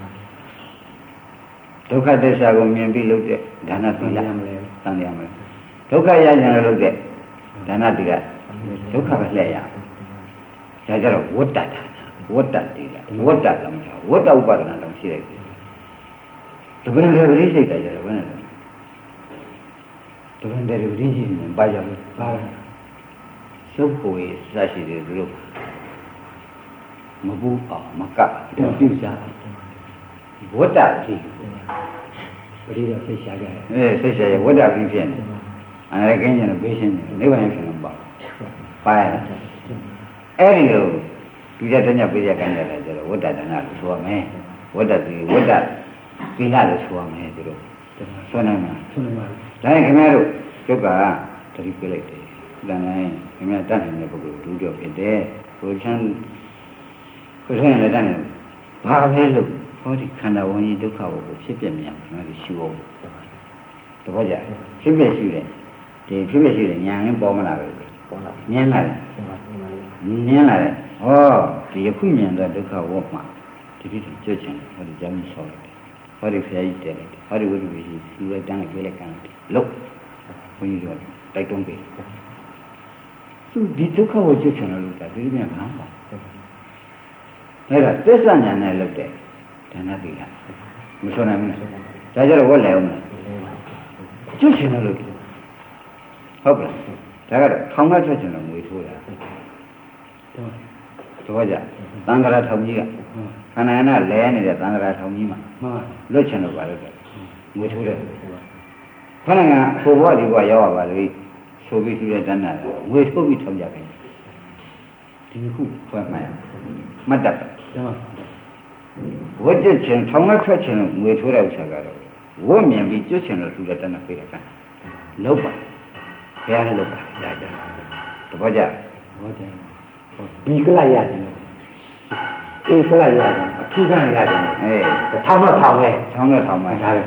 ဒုက္ခသစ္စာကိုမြင်ပြီးလုပ်တဲ့ဒါနသီလသံသာမလဲဒုက္ခရကြတယ်လုပ်တဲ့ဒါနသီလဒုက္ခပဲလှည့်ရဒါကြတော့ဝတ္တဒါဝတ္တသီလဝတ္တသမထဝတ္တဥပါဒနာတောင်ရှိတယ်တပည့်တွေပရိစိတ်တယ်ကြတယ်ဘယ်နဲ့လဲတပည့်တွေပရိစိတ်နေပါကြဘူးပါရုပ်ကိုယ်စရှိတယ်သူတို့မဘူးအောင်မကပြုစားဝတ္တတိပရိယောစိတ်ရှာကြတယ်စိတ်ရှာရဝတ္တပြီးဖြစ်နေအဲကင်းကျင်လို့ပေးရှင်းတယ်နိဗ္ဗာန်ဖြစ်လို့ပေါ့ပါရအဲ့ဒီလိုဒီတဲ့တညပေးရကန်တယ်ဆိုတော့ဝတ္တဒါနလို့ဆိုရမယ်ဝတ္တတိဝတ္တသီလလို့ဆိုရမယ်သူတို့ဆွနိုင်မှာဒါရင်ခင်ဗျားတို့ကျုပ်ကတတိပြလိုက်တယ်တန်တိုင်းခင်ဗျားတတ်နေတဲ့ပုဂ္ဂိုလ်ဒုကြောင့်ဖြစ်တယ်ကိုချမ်းကိုယ်ဆိုင်လည်းတတ်နေဘာပဲလို့ဟောဒီခန္ဓာဝင်ကြီးဒုက္ခကိုဖြစ်ပြမြင်အောင်ဒီရှိဖို့တပည့်ကြဖြစ်ပြရှိတယ်ဒီဖြစ်ပြရှိတယ်ညာရင်ပေါ်မလာဘူးပေါ်လာမြင်လာတယ်မြင်လာတယ်ဟောဒီယခုမြင်တဲ့ဒုက္ခဝတ်မှာဒီလိုကြွချင်ဟောဒီကြောင်းဆောက်တယ်ဟောဒီဖျားကြီးတယ်ဟောဒီဝိသုပိရှိစီဝဲတန်းလိုက်ကန်လို့ဘုန်းကြီးတို့တိုက်တွန်းပေးသူဒီဒုက္ခကိုကြွချင်လို့တာဒီလိုများဘာမှအဲ့ဒါသစ္စာဉာဏ်နဲ့လုပ်တဲ့ဒါနသီလမဆိုနိုင်ဘူးဒါကြတော့ဝတ်လဲအောင်လားကျွတ်ချင်လို့ဟုတ်ကဲ့ဒါကတော့ထောင်ကထွက်ချင်လို့ငွေထိုးတာတော့ကြသံဃာထောင်ကြီးကခန္ဓာနာလဲနေတဲ့သံဃာထောင်ကြီးမှာလွတ်ချင်လို့ပါလို့ငွေထိုးတယ်ခန္ဓာကဟိုဘဝဒီဘဝရောက်ပါလို့ဆိုပြီးသူရဲ့တဏ္ဍာငွေထိုးပြီးထောင်ကြတယ်ဒီခုဖွင့်မှန်မှတ်တတ်ဝတ်ကျင်ထောင်ကထွက်ချင်လို့ငွေထိုးတဲ့ဥစ္စာကတော့ဝတ်မြင်ပြီးကျွတ်ချင်လို့သူလည်းတဏ္ဍပေးတယ်ကလောက်ပါဘယ်ရလို့ပါဒါကြတပည့်ကြဟုတ်တယ်ဒီကလိုက်ရတယ်အေးကလိုက်ရတယ်အထူးကလိုက်ရတယ်အေးထောင်တော့ထောင်ပဲထောင်တော့ထောင်ပဲဒါပဲ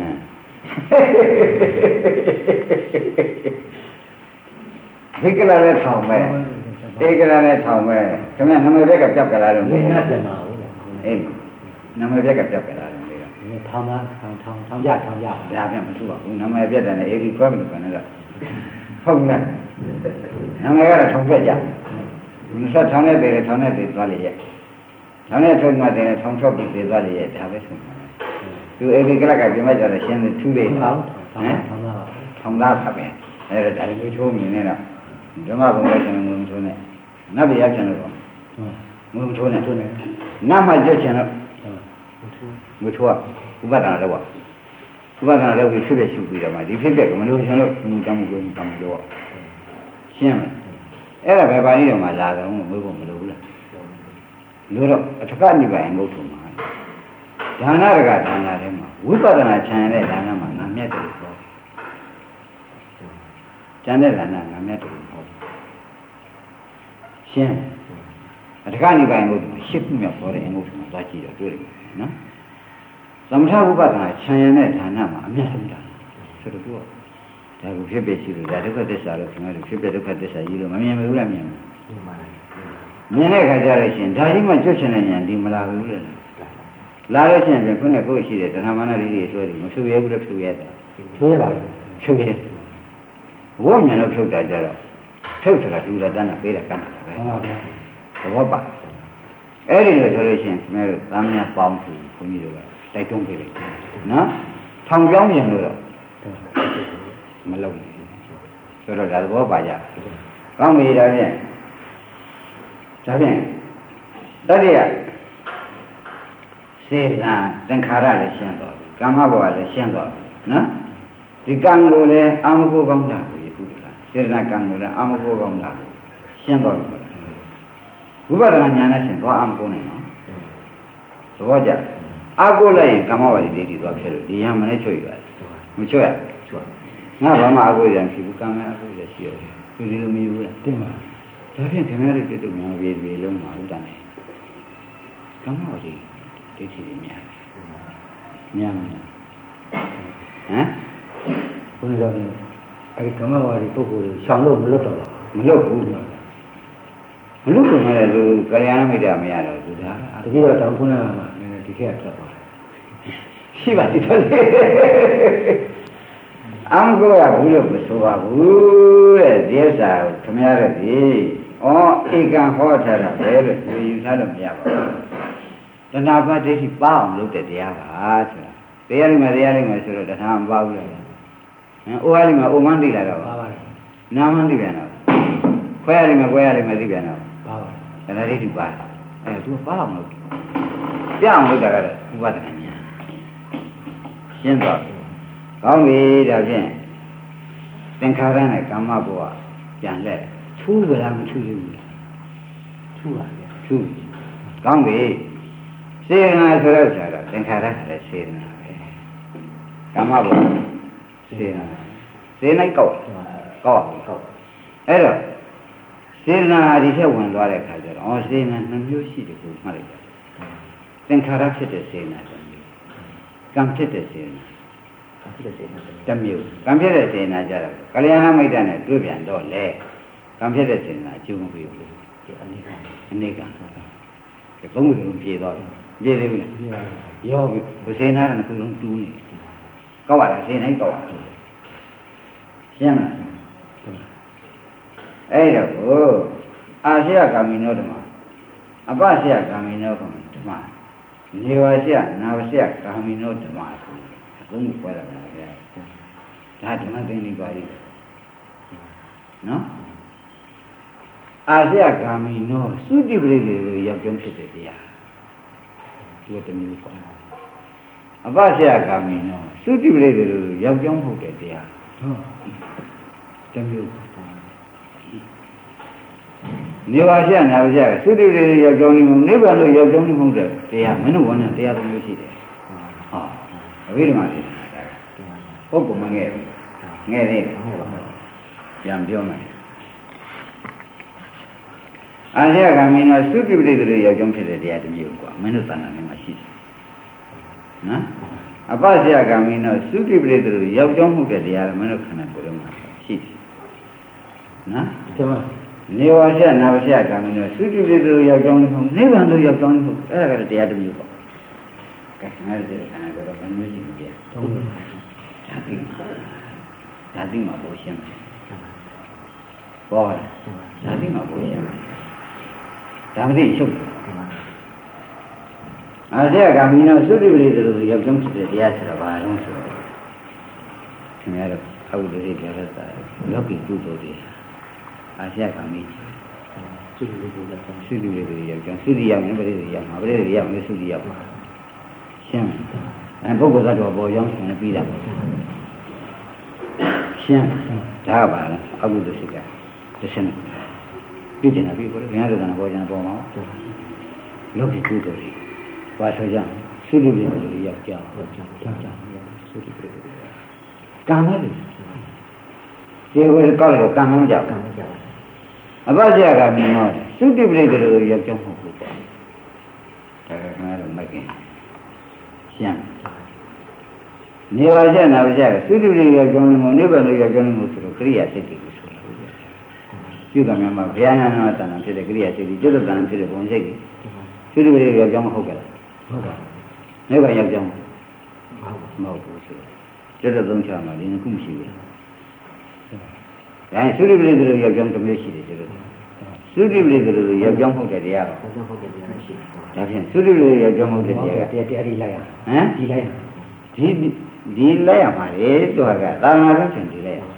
ဒီကလာနဲ့ထောင်ပဲဒီကလာနဲ့ထောင်ပဲခင်ဗျာနမဘက်ကပြတ်ကြလာလို့မင်းနဲ့ပြန်ပါဦးအေးနမဘက်ကပြတ်ကြလာတယ်ထောင်ပါထောင်ကြဒါပြန်မထူပါဘူးနမပြတ်တယ်နဲ့အေဒီခွဲမလို့ကနေတော့ဟုတ်လားနမကတော့ထောင်ပြတ်ကြဆက်ထောင်နဲ့တည်းထောင်နဲ့တည်းသွားလေရဲ့ထောင်နဲ့ထုံးမှတည်းထောင်ချော့ပြီးသွားလေရဲ့ဒါပဲဆုံးပါသူအေဒီကလကပြင်မကြတယ်ရှင်းတယ်ထူတယ်ထောင်သားဖတ်ပဲအဲ့ဒါဒါလေးထိုးမြင်နေတော့ဓမ္မဘုံလည်းရှင်ငုံထိုးနေနတ်ပြရချင်လို့ငုံထိုးနေနတ်မှကြွချင်တော့ငုံထိုးဥပဒနာတော့ဥပဒနာတော့ဖြစ်ဖြစ်ရှုပြီးတော့မှဒီဖြစ်တဲ့ကမလို့ရှင်လို့ငုံတောင်းကိုတောင်းလို့ရှင်းမယ်အဲ့ဒါပဲပါဠိတော်မှာလာတော့မွေးဖို့မလိုဘူးလားလို့တော့အထကနိဗ္ဗာန်ငုတ်ထုံမှာဒါနရကဒါနထဲမှာဝိပဿနာဉာဏ်နဲ့ဒါနမှာငါမြတ်တယ်ပေါ့ဉာဏ်နဲ့ဒါနငါမြတ်တယ်ပေါ့ရှင်းအတ္တကနေပိုင်းကိုရှစ်ခုမြောက်ပေါ်တဲ့အင်္ဂုတ္တမှာသွားကြည့်တော့တွေ့တယ်နော်သမထဝိပဿနာဉာဏ်နဲ့ဒါနမှာအမြတ်ဆုံးတာဆိုတော့ဒါကိုဖြစ်ဖြစ်ရှိလို့ဒါဒုက္ခသစ္စာလို့ခင်ဗျားတို့ဖြစ်ဖြစ်ဒုက္ခသစ္စာကြီးလို့မမြင်ဘူးလားမြင်ဘူးမြင်တဲ့အခါကျတော့ရှင်ဒါကြီးမှကျွတ်ချင်တဲ့ဉာဏ်ဒီမလာဘူးလေလာလို့ရှိရင်ခုနကကိုယ်ရှိတဲ့ဓမ္မနာလေးတွေဆွဲတယ်မဖြူရဲဘူးလို့ဖြူရဲတယ်ဖြူရပါဘူးဖြူရဲဝိညာဉ်တော့ဖြုတ်တာကြတော့ဖြုတ်ဆိုတာဒီလိုတန်းတာပေးတာကန်းတာပဲဟုတ်ပါဘူးသဘောပါအဲ့ဒီလိုဆိုလို့ရှိရင်ခင်ဗျားတို့သားမယားပေါင်းသူဘုန်းကြီးတို့ကတိုက်တွန်းပေးလိုက်နော်ထောင်ကြောင်းပြင်လို့တော့မလုပ်ဘူးဆိုတော့ဒါသဘောပါကြကောင်းပြီဒါဖြင့်တတိယစေတနာသင်္ခါရလည်းရှင်းသွားပြီကာမဘဝလည်းရှင်းသွားပြီနော်ဒီကံကိုလည်းအာမဂုကောင်းတာကိုပြုတာစေတနာကံကိုလည်းအာမဂုကောင်းတာရှင်းသွားပြီဝိပဿနာဉာဏ်နဲ့ရှင်းသွားအာမဂုနိုင်နော်သဘောကျအာကိုလိုက်ရင်ကာမဝါဒီဒိဋ္ဌိသွားဖြစ်လို့ဒီရမနဲ့ချွတ်ရတယ်မချွတ်ရငါဘာမှအာကိုရံဖြစ်ဘူးကာမအာကိုရရှိရတယ်ဒီလိုမယူဘူးလားတင်ပါဒါဖြင့်ခင်ဗျားတို့ပြည့်စုံများပြေလုံးမှာဥဒ္ဒနဲ့ကာမဝါဒီဒိဋ္ဌိတွေများမလားဟမ်ဘုန်းတော်ကြီးအဲဒီကာမဝါဒီပုဂ္ဂိုလ်တွေရှောင်လို့မလွတ်တော့ဘူးမလွတ်ဘူးမလွတ်ဘူးမဲ့လူကလျာဏမိတ်တာမရတော့ဘူးဒါတကယ်တော့တောင်ခုနကမှနည်းနည်းဒီခက်ထွက်သွားရှိပါသေးတယ်အမကောရဘူးလို့မဆိုပါဘူးတဲ့ဒီဥစ္စာကိုခမရတဲ့ဒီဧကံဟောထားတာပဲလို့ယူထားလို့မရပါဘူးတဏှာပါဒိဋ္ဌိပါအောင်လုပ်တဲ့တရားပါဆိုတာတရားလိမ့်မယ်ဆိုတော့တဏှာမပါဘူးလေအိုရလိမ့်မယ်အိုမန်းသိလာတော့ပါပါတယ်နာမန်းသိပြန်တော့ခွဲရလိမ့်မယ်သိပြန်တော့ပါပါတယ်တဏှာဒိဋ္ဌိပါသူကပါအောင်လုပ်ပြအောင်လုပ်တာကတော့ဥပဒနာညာရှင်းသွားပြီကောင်းပြီဒါဖြင့်သင်္ခါရနဲ့ကာမဘဝပြန်လဲထူးကြလားမထူးဘူးထူးပါဗျာထူးကောင်းပြီစေနာဆိုတော့ဆရာသင်္ခါရလည်းစေနာပဲကာမဘဝစေနာကောက်အဲ့တော့စေနာဒီထက်ဝင်သွားတဲ့ခါကျတော့စေနာနှမျိုးရှိတယ်ကိုမှတ်လိုက်ပါသင်္ခါရဖြစ်တဲ့စေနာတစ်မျိုးကံဖြစ်တဲ့စေနာတစ်မျိုးကံဖြစ်တဲ့စေနာကြတော့ကလျာဏမိတ်တနဲ့တွေ့ပြန်တော့လေကံဖြစ်တဲ့စေနာအကျိုးမပေးဘူးအနေကဒီဘုံမျိုးပြေသွားတယ်ပြေသေးဘူးလားရောပြီဘုစေနာကလည်းခုလုံးတူးနေကောက်ရတာစေနိုင်ကောက်ရရှင်းလားအဲ့တော့အာရှယကာမိနောဓမ္မအပရှယကာမိနောဓမ္မနေဝရှယနာဝရှယကာမိနောဓမ္မဆိုဘုံကိုပြောတာပါဗျာဒါဓမ္မသိနေပါလိမ့်နော်အာရှယကာမိနောသုတိပရိသေကိုရောက်ကျုံးဖြစ်တဲ့တရားဒီတမျိုးပေါ့အပရှယကာမိနောသုတိပရိသေကိုရောက်ကျုံးဖို့တဲ့တရားဟုတ်တမျိုးနေပါရှနာပါရှသုတိပရိသေရောက်ကျုံးနေမှုနိဗ္ဗာန်လို့ရောက်ကျုံးနေမှုတဲ့တရားမင်းတို့ဝန်းနဲ့တရားတစ်မျိုးရှိတယ်ဟာအဘိဓမ္မာဖြစ်တာပုဂ္ဂိုလ်မငဲ့ဘူးငဲ့သေးတယ်ပြန်ပြောမယ်အာရှကမင်းတို့သုတိပရိသေတွေရောက်ကျုံးဖြစ်တဲ့တရားတစ်မျိုးကွာမင်းတို့သဏ္ဍာန်ထဲမှာရှိတယ်နော်အပ္ပရှကမင်းတို့သုတိပရိသေတွေရောက်ကျုံးမှုတဲ့တရားမင်းတို့ခန္ဓာကိုယ်ထဲမှာရှိတယ်နော်ဒီမှာနေဝရှနာဝရှကမင်းတို့သုတိပရိသေတွေရောက်ကျုံးမှုနိဗ္ဗာန်လို့ရောက်ကျုံးမှုအဲ့ဒါကတရားတစ်မျိုးပေါ့ကဲငါတို့ခန္ဓာကိုယ်တော့မမျိုးရှိဘူးပြသုံးဓာတိမှာပို့ရှင်းတယ်ဘောဓာတိမှာပို့ရှင်းတယ်ဓမ္မတိချုပ်အာရှကမင်းတို့သုတိပရိသေတွေရောက်ကျုံးဖြစ်တဲ့တရားဆိုတာဘာလို့ဆိုတော့ခင်ဗျားတို့အဝိဒ္ဓိပြရတာလောကီကုသိုလ်တွေအာရှကမင်းသုတိပရိသေတွေရောက်ကျုံးသုတိရောက်ရင်ပရိသေရောက်မှာပရိသေရောက်ရင်သုတိရောက်မှာရှင်းပုဂ္ဂိုလ်သတ္တဝါပေါ်ရောက်ရင်ပြီးတာရှင်းဒါပါလားအကုသိုလ်စိတ်ကတစ်ဆင့်ပြည့်ကျင်တာပြီးကိုယ်ဘယ်ရတဲ့ကံပေါ်ကျန်ပေါ်မှာလောကီကုသိုလ်တွေဘာဆိုကြသသုတိပရိသေတို့ယောက်ျားသုတိပရိသေကံနဲ့ဒီဝေကောက်လို့ကံမကြောက်အပ္ပဇယကမြင်တော့သုတိပရိသေတို့ယောက်ျားမဟုတ်ဘူးပေါ့ဒါကခဏတော့မကင်ရှင်းနေပါချက်နာပါချက်သုတိပရိသေယောက်ျားမဟုတ်နိဗ္ဗာန်တို့ယောက်ျားမဟုတ်ဆိုတော့ကရိယာစိတ်တွေဆိုလို့ပြုကံများမှာဘုရားနာနာတဏ္ဍဖြစ်တဲ့ကရိယာစိတ်တွေကျွတ်တဏ္ဍဖြစ်တဲ့ဘုံစိတ်တွေသုတိပရိသေယောက်ျားမဟုတ်ကြလားဟုတ်ကဲ့နိဗ္ဗာန်ယောက်ျားမဟုတ်ဘူးဆိုကျွတ်တဲ့သုံးချမှာဒီနှစ်ခုမရှိဘူးဒါရင်သုတိပရိသေယောက်ျားတစ်မျိုးရှိတယ်ကျွတ်သုတိပရိသေယောက်ျားမဟုတ်တဲ့တရားတော့ဟုတ်တဲ့တရားရှိဒါဖြင့်သုတိပရိသေယောက်ျားမဟုတ်တဲ့တရားတရားဒီလိုက်ရဟမ်ဒီလိုက်ဒီလိုက်ရမှာလေသူကသာနာဆုံးရှင်ဒီလိုက်ရ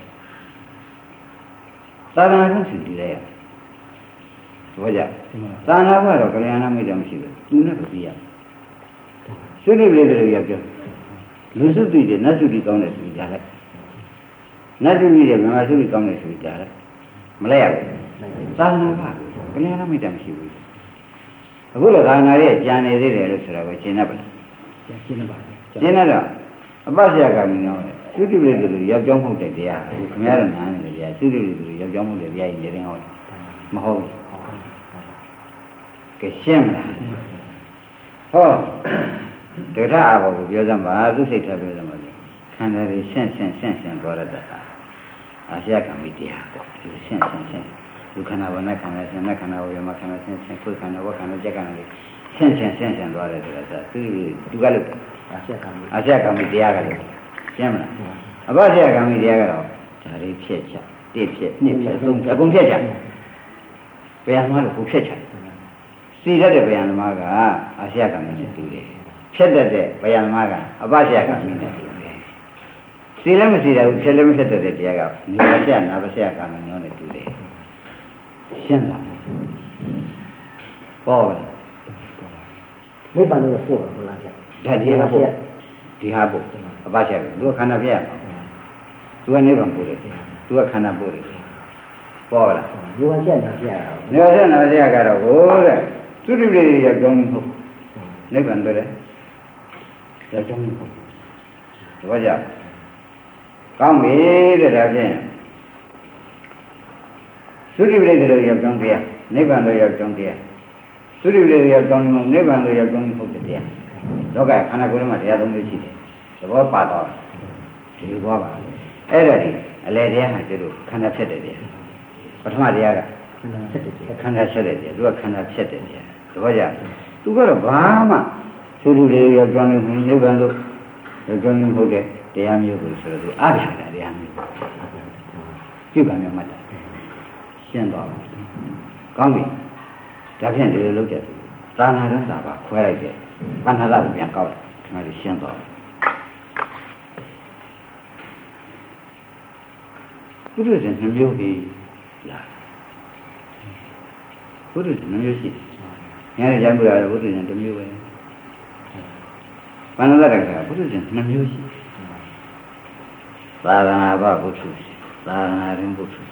သာနာဆုံးရှင်ဒီလိုက်ရဘောကြသာနာကတော့ကလျာဏမိတ်တော့မရှိဘူးသူနဲ့တော့ပြီးရသုတိပရိသေယောက်ျားလူစုတည်တယ်နတ်စုတည်ကောင်းတယ်ဆိုကြလိုက်နတ်စုတည်တယ်မြမစုတည်ကောင်းတယ်ဆိုကြလိုက်မလဲရဘူးသာနာကကလျာဏမိတ်တော့မရှိဘူးအခုလည်းသာနာရဲ့ကြံနေသေးတယ်လို့ဆိုတော့ကိုရှင်းတတ်ပါလားရှင်းတတ်ပါရှင်းတတ်တော့အပ္ပဇယကမြင်တော့သုတိပရိသေတို့ယောက်ျားမဟုတ်တဲ့တရားကိုခင်ဗျားတို့နားနေတယ်တရားသုတိပရိသေတို့ယောက်ျားမဟုတ်တဲ့တရားကြီးနေတယ်ဟောမဟုတ်ဘူးကဲရှင်းမလားဟောဒုဋ္ဌအဘောကိုပြောစမ်းပါသူစိတ်ထားပြောစမ်းပါခန္ဓာတွေရှင်းသွားရတတ်တာအာရှကံမိတရားပေါ့ဒီရှင်းလူခန္ဓာဝနခန္ဓာရှင်းနခန္ဓာဝယမခန္ဓာရှင်းခွေခန္ဓာဝခန္ဓာကြက်ခန္ဓာတွေရှင်းသွားတယ်ဆိုတာသူကလို့အာရှကံမိတရားကလည်းရှင်းမလားအပ္ပဇယကံမိတရားကတော့ဒါလေးဖြစ်ချတစ်ဖြစ်နှစ်ဖြစ်သုံးဖြစ်အကုန်ဖြစ်ချဘယ်မှာလို့ကိုဖြစ်ချစီရတဲ့ဗျာဓမ္မကအာရှကံမိနဲ့တူတယ်ဖြစ်တတ်တဲ့ဗျာဓမ္မကအပ္ပဇယကံမိနဲ့တူတယ်စီလည်းမစီရဘူးဖြစ်လည်းမဖြစ်တတ်တဲ့တရားကနိဗ္ဗာန်နာပဇယကံမိနဲ့တူတယ်ရှင်းလားပေါ့နိဗ္ဗာန်ကိုပို့ပါလားဗျာဒါဒီဟာပို့ဒီဟာပို့အပ္ပဇယကသူကခန္ဓာပြရသူကနိဗ္ဗာန်ပို့တယ်သူကခန္ဓာပို့တယ်ပေါ့လားနိဗ္ဗာန်ချက်နာပြရအောင်နိဗ္ဗာန်ချက်နာပြရကတော့ဟိုတဲ့သုတိပရိသေယောက်ျားမဟုတ်နိဗ္ဗာန်ပဲယောက်ျားမဟုတ်တော့ကြကောင်းပြီတဲ့ဒါဖြင့်သုတိပရိသေယောက်ျားတရားနိဗ္ဗာန်တို့ယောက်ျားတရားသုတိပရိသေယောက်ျားမဟုတ်နိဗ္ဗာန်တို့ယောက်ျားမဟုတ်တဲ့တရားလောကခန္ဓာကိုယ်မှာတရားသုံးမျိုးရှိတယ်သဘောပါတော့ဒီဘောပါအဲ့ဒါဒီအလေတရားဟာကျတော့ခန္ဓာဖြစ်တဲ့တရားပထမတရားကခန္ဓာဖြစ်တဲ့တရားသူကခန္ဓာဖြစ်တဲ့တရားသဘောကျသူကတော့ဘာမှသုတိပရိသေယောက်ျားမဟုတ်နိဗ္ဗာန်တို့ယောက်ျားမဟုတ်တဲ့တရားမျိုးကိုဆိုတော့သူအပြာတရားမျိုးပြုကံမျိုးမှတ်တယ်ရှင်းသွားပြီကောင်းပြီဒါဖြင့်ဒီလိုလုပ်ကြတယ်သာနာရတာပါခွဲလိုက်တယ်ပဏ္ဏသာကိုပြန်ကောက်တယ်ဒီမှာရှင်းသွားတယ်ဘုရားရှင်နှမျိုးပြီလားဘုရားရှင်နှမျိုးရှိတယ်ငါလည်းကြံပြရတယ်ဘုရားရှင်တစ်မျိုးပဲပဏ္ဏသာကဘုရားရှင်နှမျိုးရှိသာသနာ့ဘဘုရားရှင်သာသနာ့ရင်ဘုရားရှင်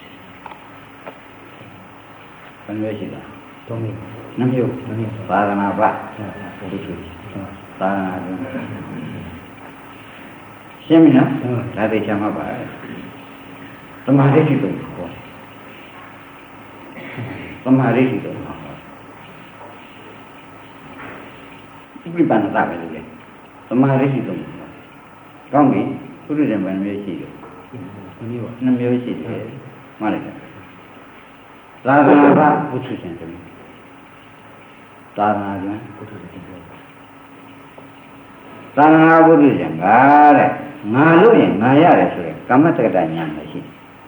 ဘယ်လိုရှိလဲသုံးမျိုးနှမျိုးသာသနာ့ဘဘုရားရှင်သာသနာ့ရှင်းပြီနော်ဒါသိချင်မှာပါသမာဓိရှိတော့ဟောသမာဓိရှိတော့ဟောဒီပြပန်းတာပဲလေသမာဓိရှိတော့ကောင်းပြီဘုရားရှင်ဘယ်မျိုးရှိလဲနှမျိုးရှိတယ်မှတ်လိုက်သာသနာ့ဘဘုရားရှင်တည်းသာသနာ့ဘုရားရှင်သာသနာ့ဘုရားရှင်ကတဲ့ငါလို့ရင်ငါရတယ်ဆိုရင်ကမ္မတက္ကတဉာဏ်မရှိ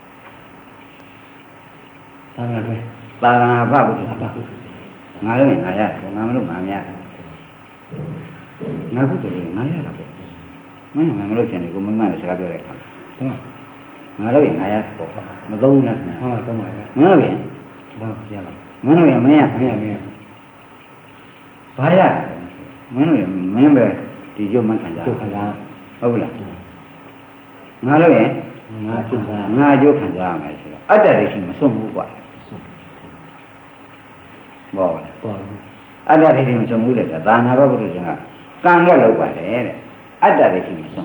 သာသနာ့ဘသာသနာ့ဘဘုရားငါလို့ရင်ငါရတယ်ငါမလို့ငါမရတယ်ငါဘုရားငါရတာပေါ့မင်းငါမလို့ရှင်ကိုမမနဲ့စကားပြောတဲ့အခါငါလို့ရင်ငါရပေါ့မသုံးနဲ့ဟုတ်သုံးပါရဲ့ငါလို့ရင်ဘာပြရလဲမင်းတို့ရင်မင်းရဘာရမင်းတို့ရင်မင်းပဲဒီကျုပ်မှခံကြဟုတ်လားဟုတ်လားငါလို့ရင်ငါကျုပ်ခံကြရမယ်ဆိုတော့အတ္တရရှိမဆုံးဘူးကွာဘောလားဘောအတ္တရရှိမဆုံးဘူးလေသာနာဘဘုရားရှင်ကကံကလောက်ပါတယ်တဲ့အတ္တတွေရှိမှဆုံး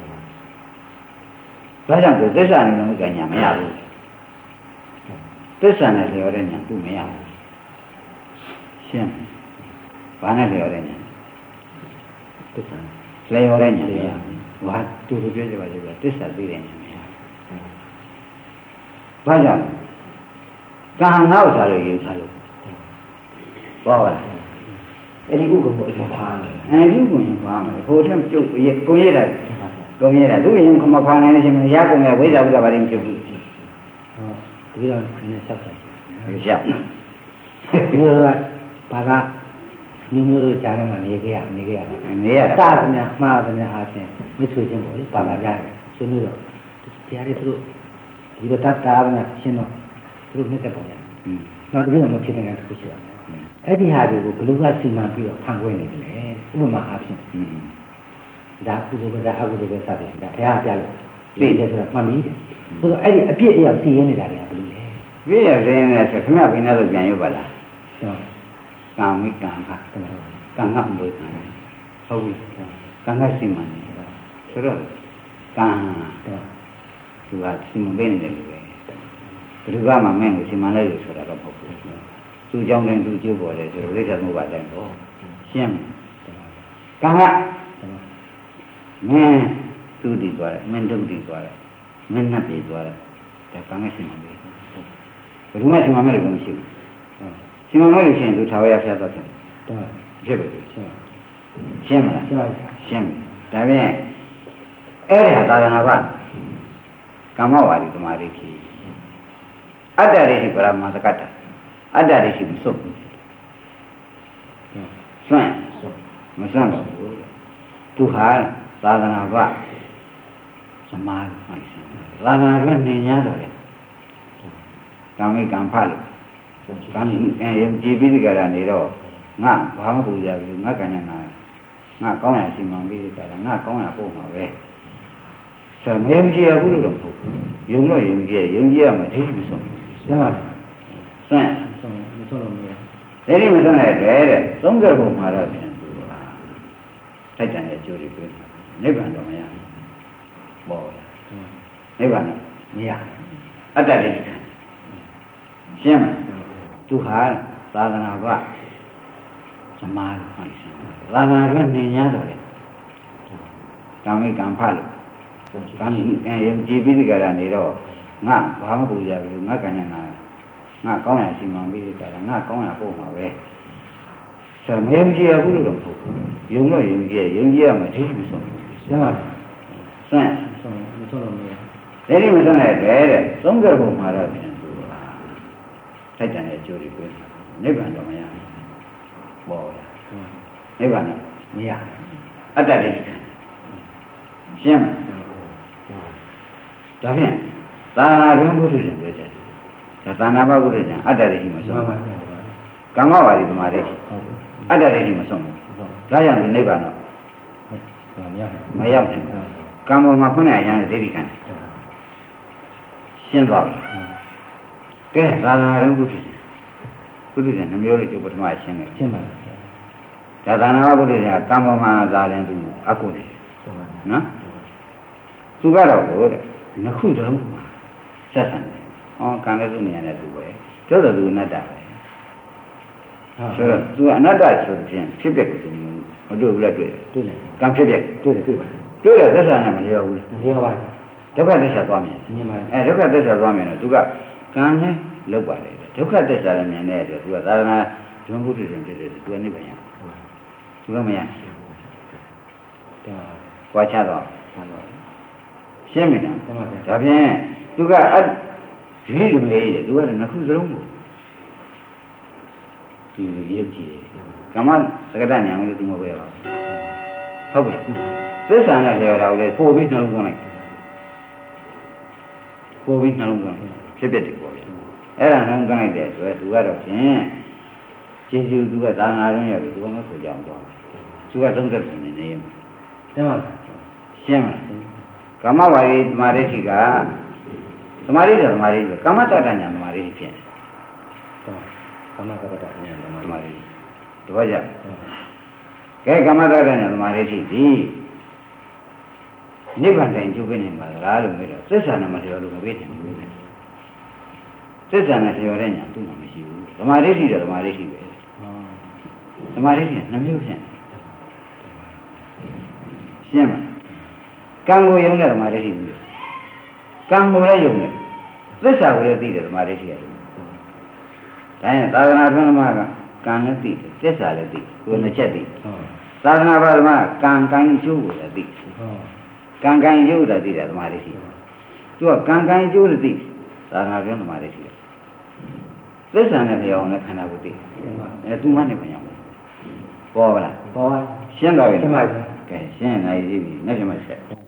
ဘာကြောင့်သစ္စာနဲ့လုံးကညာမရဘူးသစ္စာနဲ့လျော်တဲ့ညာသူ့မရဘူးရှင်းဘာနဲ့လျော်တဲ့ညာသစ္စာလျော်တဲ့ညာမရဘူးဘာသူတို့ပြောကြပါလိမ့်မယ်သစ္စာသိတဲ့ညာမရဘူးဘာကြောင့်ကံငါ့ဥစ္စာလို့ယူထားလို့ဘောပါအဲ့ဒီဥက္ကုံကိုအဖားတယ်အဲဒီဥက္ကုံကိုဖားမယ်ဟိုထက်ကျုပ်ကိုရတာကိုရတာသူရင်ခမဖားနိုင်နေချင်းရကုန်ရဝိဇ္ဇာဥစ္စာဘာတွေမဖြစ်ဘူးဟုတ်ဒီတော့နည်းဆက်တယ်ရှောက်ဒီလိုကဘာကမျိုးတို့ကြားထဲမှာနေကြရနေရတာသမျှမှားသမျှအားဖြင့်မဆွေးချင်းပေါ့လေပါလာကြတယ်ဆွေးနွေးတော့တရားတွေသူတို့ဒီတော့တားသမျှရှင်းတော့သူတို့မြတ်တဲ့ပုံရနောက်တစ်ခုမှမဖြစ်နိုင်တဲ့တစ်ခုရှိတယ်အဲ့ဒီဟာတွေကိုဘယ်လိုကစီမံပြီးတော့ဖန်ခွင့်နေတယ်ဥပမာအားဖြင့်ဒါကုသိုလ်ကဒါအကုသိုလ်ပဲစတယ်ဒါဘုရားပြလို့သိတယ်ဆိုတော့မှန်ပြီဆိုတော့အဲ့ဒီအပြစ်အရောက်စီရင်နေတာတွေကဘယ်လိုလဲပြည့်ရစင်းနေဆိုခမဘိနေလို့ပြန်ရုပ်ပါလားကာမိကံကကံငါ့လို့ဟုတ်ပြီကံငါ့စီမံနေဆိုတော့ကံသူကစီမံပေးနေတယ်လို့ပဲဘယ်သူကမှမင်းကိုစီမံလိုက်လို့ဆိုတာတော့မဟုတ်ဘူးသူကြောင့်လည်းသူကျိုးပေါ်တယ်ဆိုတော့လိစ္ဆာမှုပါတိုင်းတော့ရှင်းကံကမင်းသူတည်သွားတယ်မင်းတို့တည်သွားတယ်မင်းနဲ့ပြေးသွားတယ်ဒါကံနဲ့စီမံပေးဘယ်သူမှစီမံမဲ့လို့မရှိဘူးစီမံမဲ့လို့ရှိရင်သူထာဝရဖျားသွားတယ်ဖြစ်ပါ့ရှင်းမလားရှင်းဒါဖြင့်အဲ့ဒါသာသနာ့ဘာကမ္မဝါဒီသမာဓိကြီးအတ္တရိရှိပရမသကတ္တအတ္တရိရှိမစွတ်ဘူးစွန့်မစွန့်ပါဘူးသူဟာသာသနာ့ဘာသမာဓိမှန်တယ်သာသနာ့ဘာနေ냐တော့လေကံမိကံဖတ်လို့ကံရင်ကြည်ပြီးဒီကရနေတော့ငါဘာမှပူကြဘူးငါကံညာငါကောင်းရစီမံပြီးဒီကရငါကောင်းရပို့မှာပဲဆိုတော့မင်းကြီးရဘူးလို့တော့မဟုတ်ဘူးယုံတော့ယုံကြည်ရမှာဒိဋ္ဌိမဆုံးရှင်းပါလားဆန့်မဆုံးလို့မရဒိဋ္ဌိမဆုံးတဲ့သုံးကြပုံမှာတော့ပြန်သူလားထိုက်တန်ရဲ့အကျိုးတွေပြနိဗ္ဗာန်တော့မရဘူးဘောနိဗ္ဗာန်မရအတ္တတိရှင်းမသူဟာသာသနာ့ဘာသမာဓိမှန်တယ်သာသနာ့ဘာနေ냐တော့လေကံမိကံဖတ်လို့ကံရင်ကြည်ပြီးဒီကရနေတော့ငါဘာမှပူကြဘူးငါကံညာငါကောင်းရစီမံပြီးဒီကရငါကောင်းရပို့မှာပဲဆိုမင်းကြီးရဘူးလို့တော့မဟုတ်ဘူးယုံတော့ယုံကြည်ရမှာဒိဋ္ဌိမဆုံးရှင်းပါလားဆန့်မဆုံးလို့မရဒိဋ္ဌိမဆုံးတဲ့သုံးကြပုံမှာတော့ပြန်သူလားထိုက်တန်တဲ့ကျိုးတွေပြနိဗ္ဗာန်တော့မရဘူးဘောနိဗ္ဗာန်မရအတ္တတိရှင်းမဒါဖြင့်သာနာတွင်ဘုရားရှင်ပြောတယ်ဒါသာနာဘဘုရားရှင်အတ္တတိမဆုံးကမ္မဝါဒီသမာဓိအတ္တတိမဆုံးဒါကြောင့်နိဗ္ဗာန်တော့မရောက်ဘူးကံပေါ်မှာဖွင့်ရရင်ဒိဋ္ဌိကံရှင်းသွားပြီကဲသာနာတွင်ဘုရားရှင်နှမျိုးလေးကျပထမရှင်းတယ်ရှင်းပါဒါသာနာဘုရားရှင်ကံပေါ်မှာသာရင်သူအကုနေနော်သူကတော့ဟိုတဲ့နှစ်ခုတည်းဆက်ဆံတယ်။အော်ကံလည်းသူ့နေရာနဲ့သူပဲ။ကျောတော့သူအနတ္တပဲ။ဆိုတော့သူကအနတ္တဆိုခြင်းဖြစ်ပျက်ကိုသူမတွေ့ဘူးလားတွေ့တယ်။တွေ့တယ်။ကံဖြစ်ပျက်တွေ့တယ်သက်သာနဲ့မလျော်ဘူး။မလျော်ပါဘူး။ဒုက္ခသစ္စာသွားမြင်။မြင်ပါဘူး။ဒုက္ခသစ္စာသွားမြင်တော့သူကကံနဲ့လောက်ပါလေ။ဒုက္ခသစ္စာလည်းမြင်တဲ့အတွက်သူကသာသနာဂျွန်ဘုဒ္ဓရှင်ဖြစ်တယ်သူကနိဗ္ဗာန်ရ။သူကမရ။ဒါကြွားချတော့ရှင်းပြီနော်ဒါဖြင့်သူကအဒီလိုလေးသူကနှစ်ခုစလုံးကိုဒီရုပ်ကြည့်ကမ္မစကတဉာဏ်လို့သူမပဲပါဟုတ်ပြီသစ္စာနဲ့လျော်တာကိုလေပို့ပြီးနှလုံးသွင်းလိုက်ပို့ပြီးနှလုံးသွင်းဖြစ်ဖြစ်တယ်ပေါ့ဗျအဲ့ဒါနှလုံးသွင်းလိုက်တဲ့အတွက်သူကတော့ဖြင့်ကျေစုသူကသာနာရင်းရတယ်သူကမဆိုကြအောင်တော့သူက30နေနေမှာရှင်းပါလားရှင်းပါကမ္မဝါရီသမာဓိရှိကသမာဓိဆိုသမာဓိဆိုကမ္မတတ္တညာသမာဓိဖြစ်တယ်ကမ္မတတ္တညာသမာဓိတပည့်ကြကဲကမ္မတရနဲ့သမာဓိရှိသည်နိဗ္ဗာန်တိုင်ကျုပ်ပြနေမှာလားလို့ပြောတော့သစ္စာနဲ့မလျော်လို့မပြည့်တယ်ဘူးသစ္စာနဲ့လျော်တဲ့ညာသူ့မှာမရှိဘူးသမာဓိရှိတယ်သမာဓိရှိပဲသမာဓိရှိနှမျိုးဖြစ်ရှင်းမကံကိုယုံတဲ့သမာဓိရှိဘူးကံကိုလည်းယုံတယ်သစ္စာကိုလည်းသိတယ်သမာဓိရှိရတယ်ဒါရင်သာသနာ့ဓမ္မကကံလည်းသိတယ်သစ္စာလည်းသိကိုယ်နှစ်ချက်သိသာသနာ့ဘာဓမ္မကံကံကျိုးကိုလည်းသိကံကံကျိုးလည်းသိတယ်သမာဓိရှိသူကကံကံကျိုးလည်းသိသာသနာ့ဓမ္မလည်းရှိတယ်သစ္စာနဲ့ပြောင်းလည်းခန္ဓာကိုသိသူမှနဲ့ပြောင်းပေါ်ပါလားပေါ်ပါရှင်းတော့ပြီရှင်းပါပြီကဲရှင်းနိုင်ပြီလက်ပြမဆက်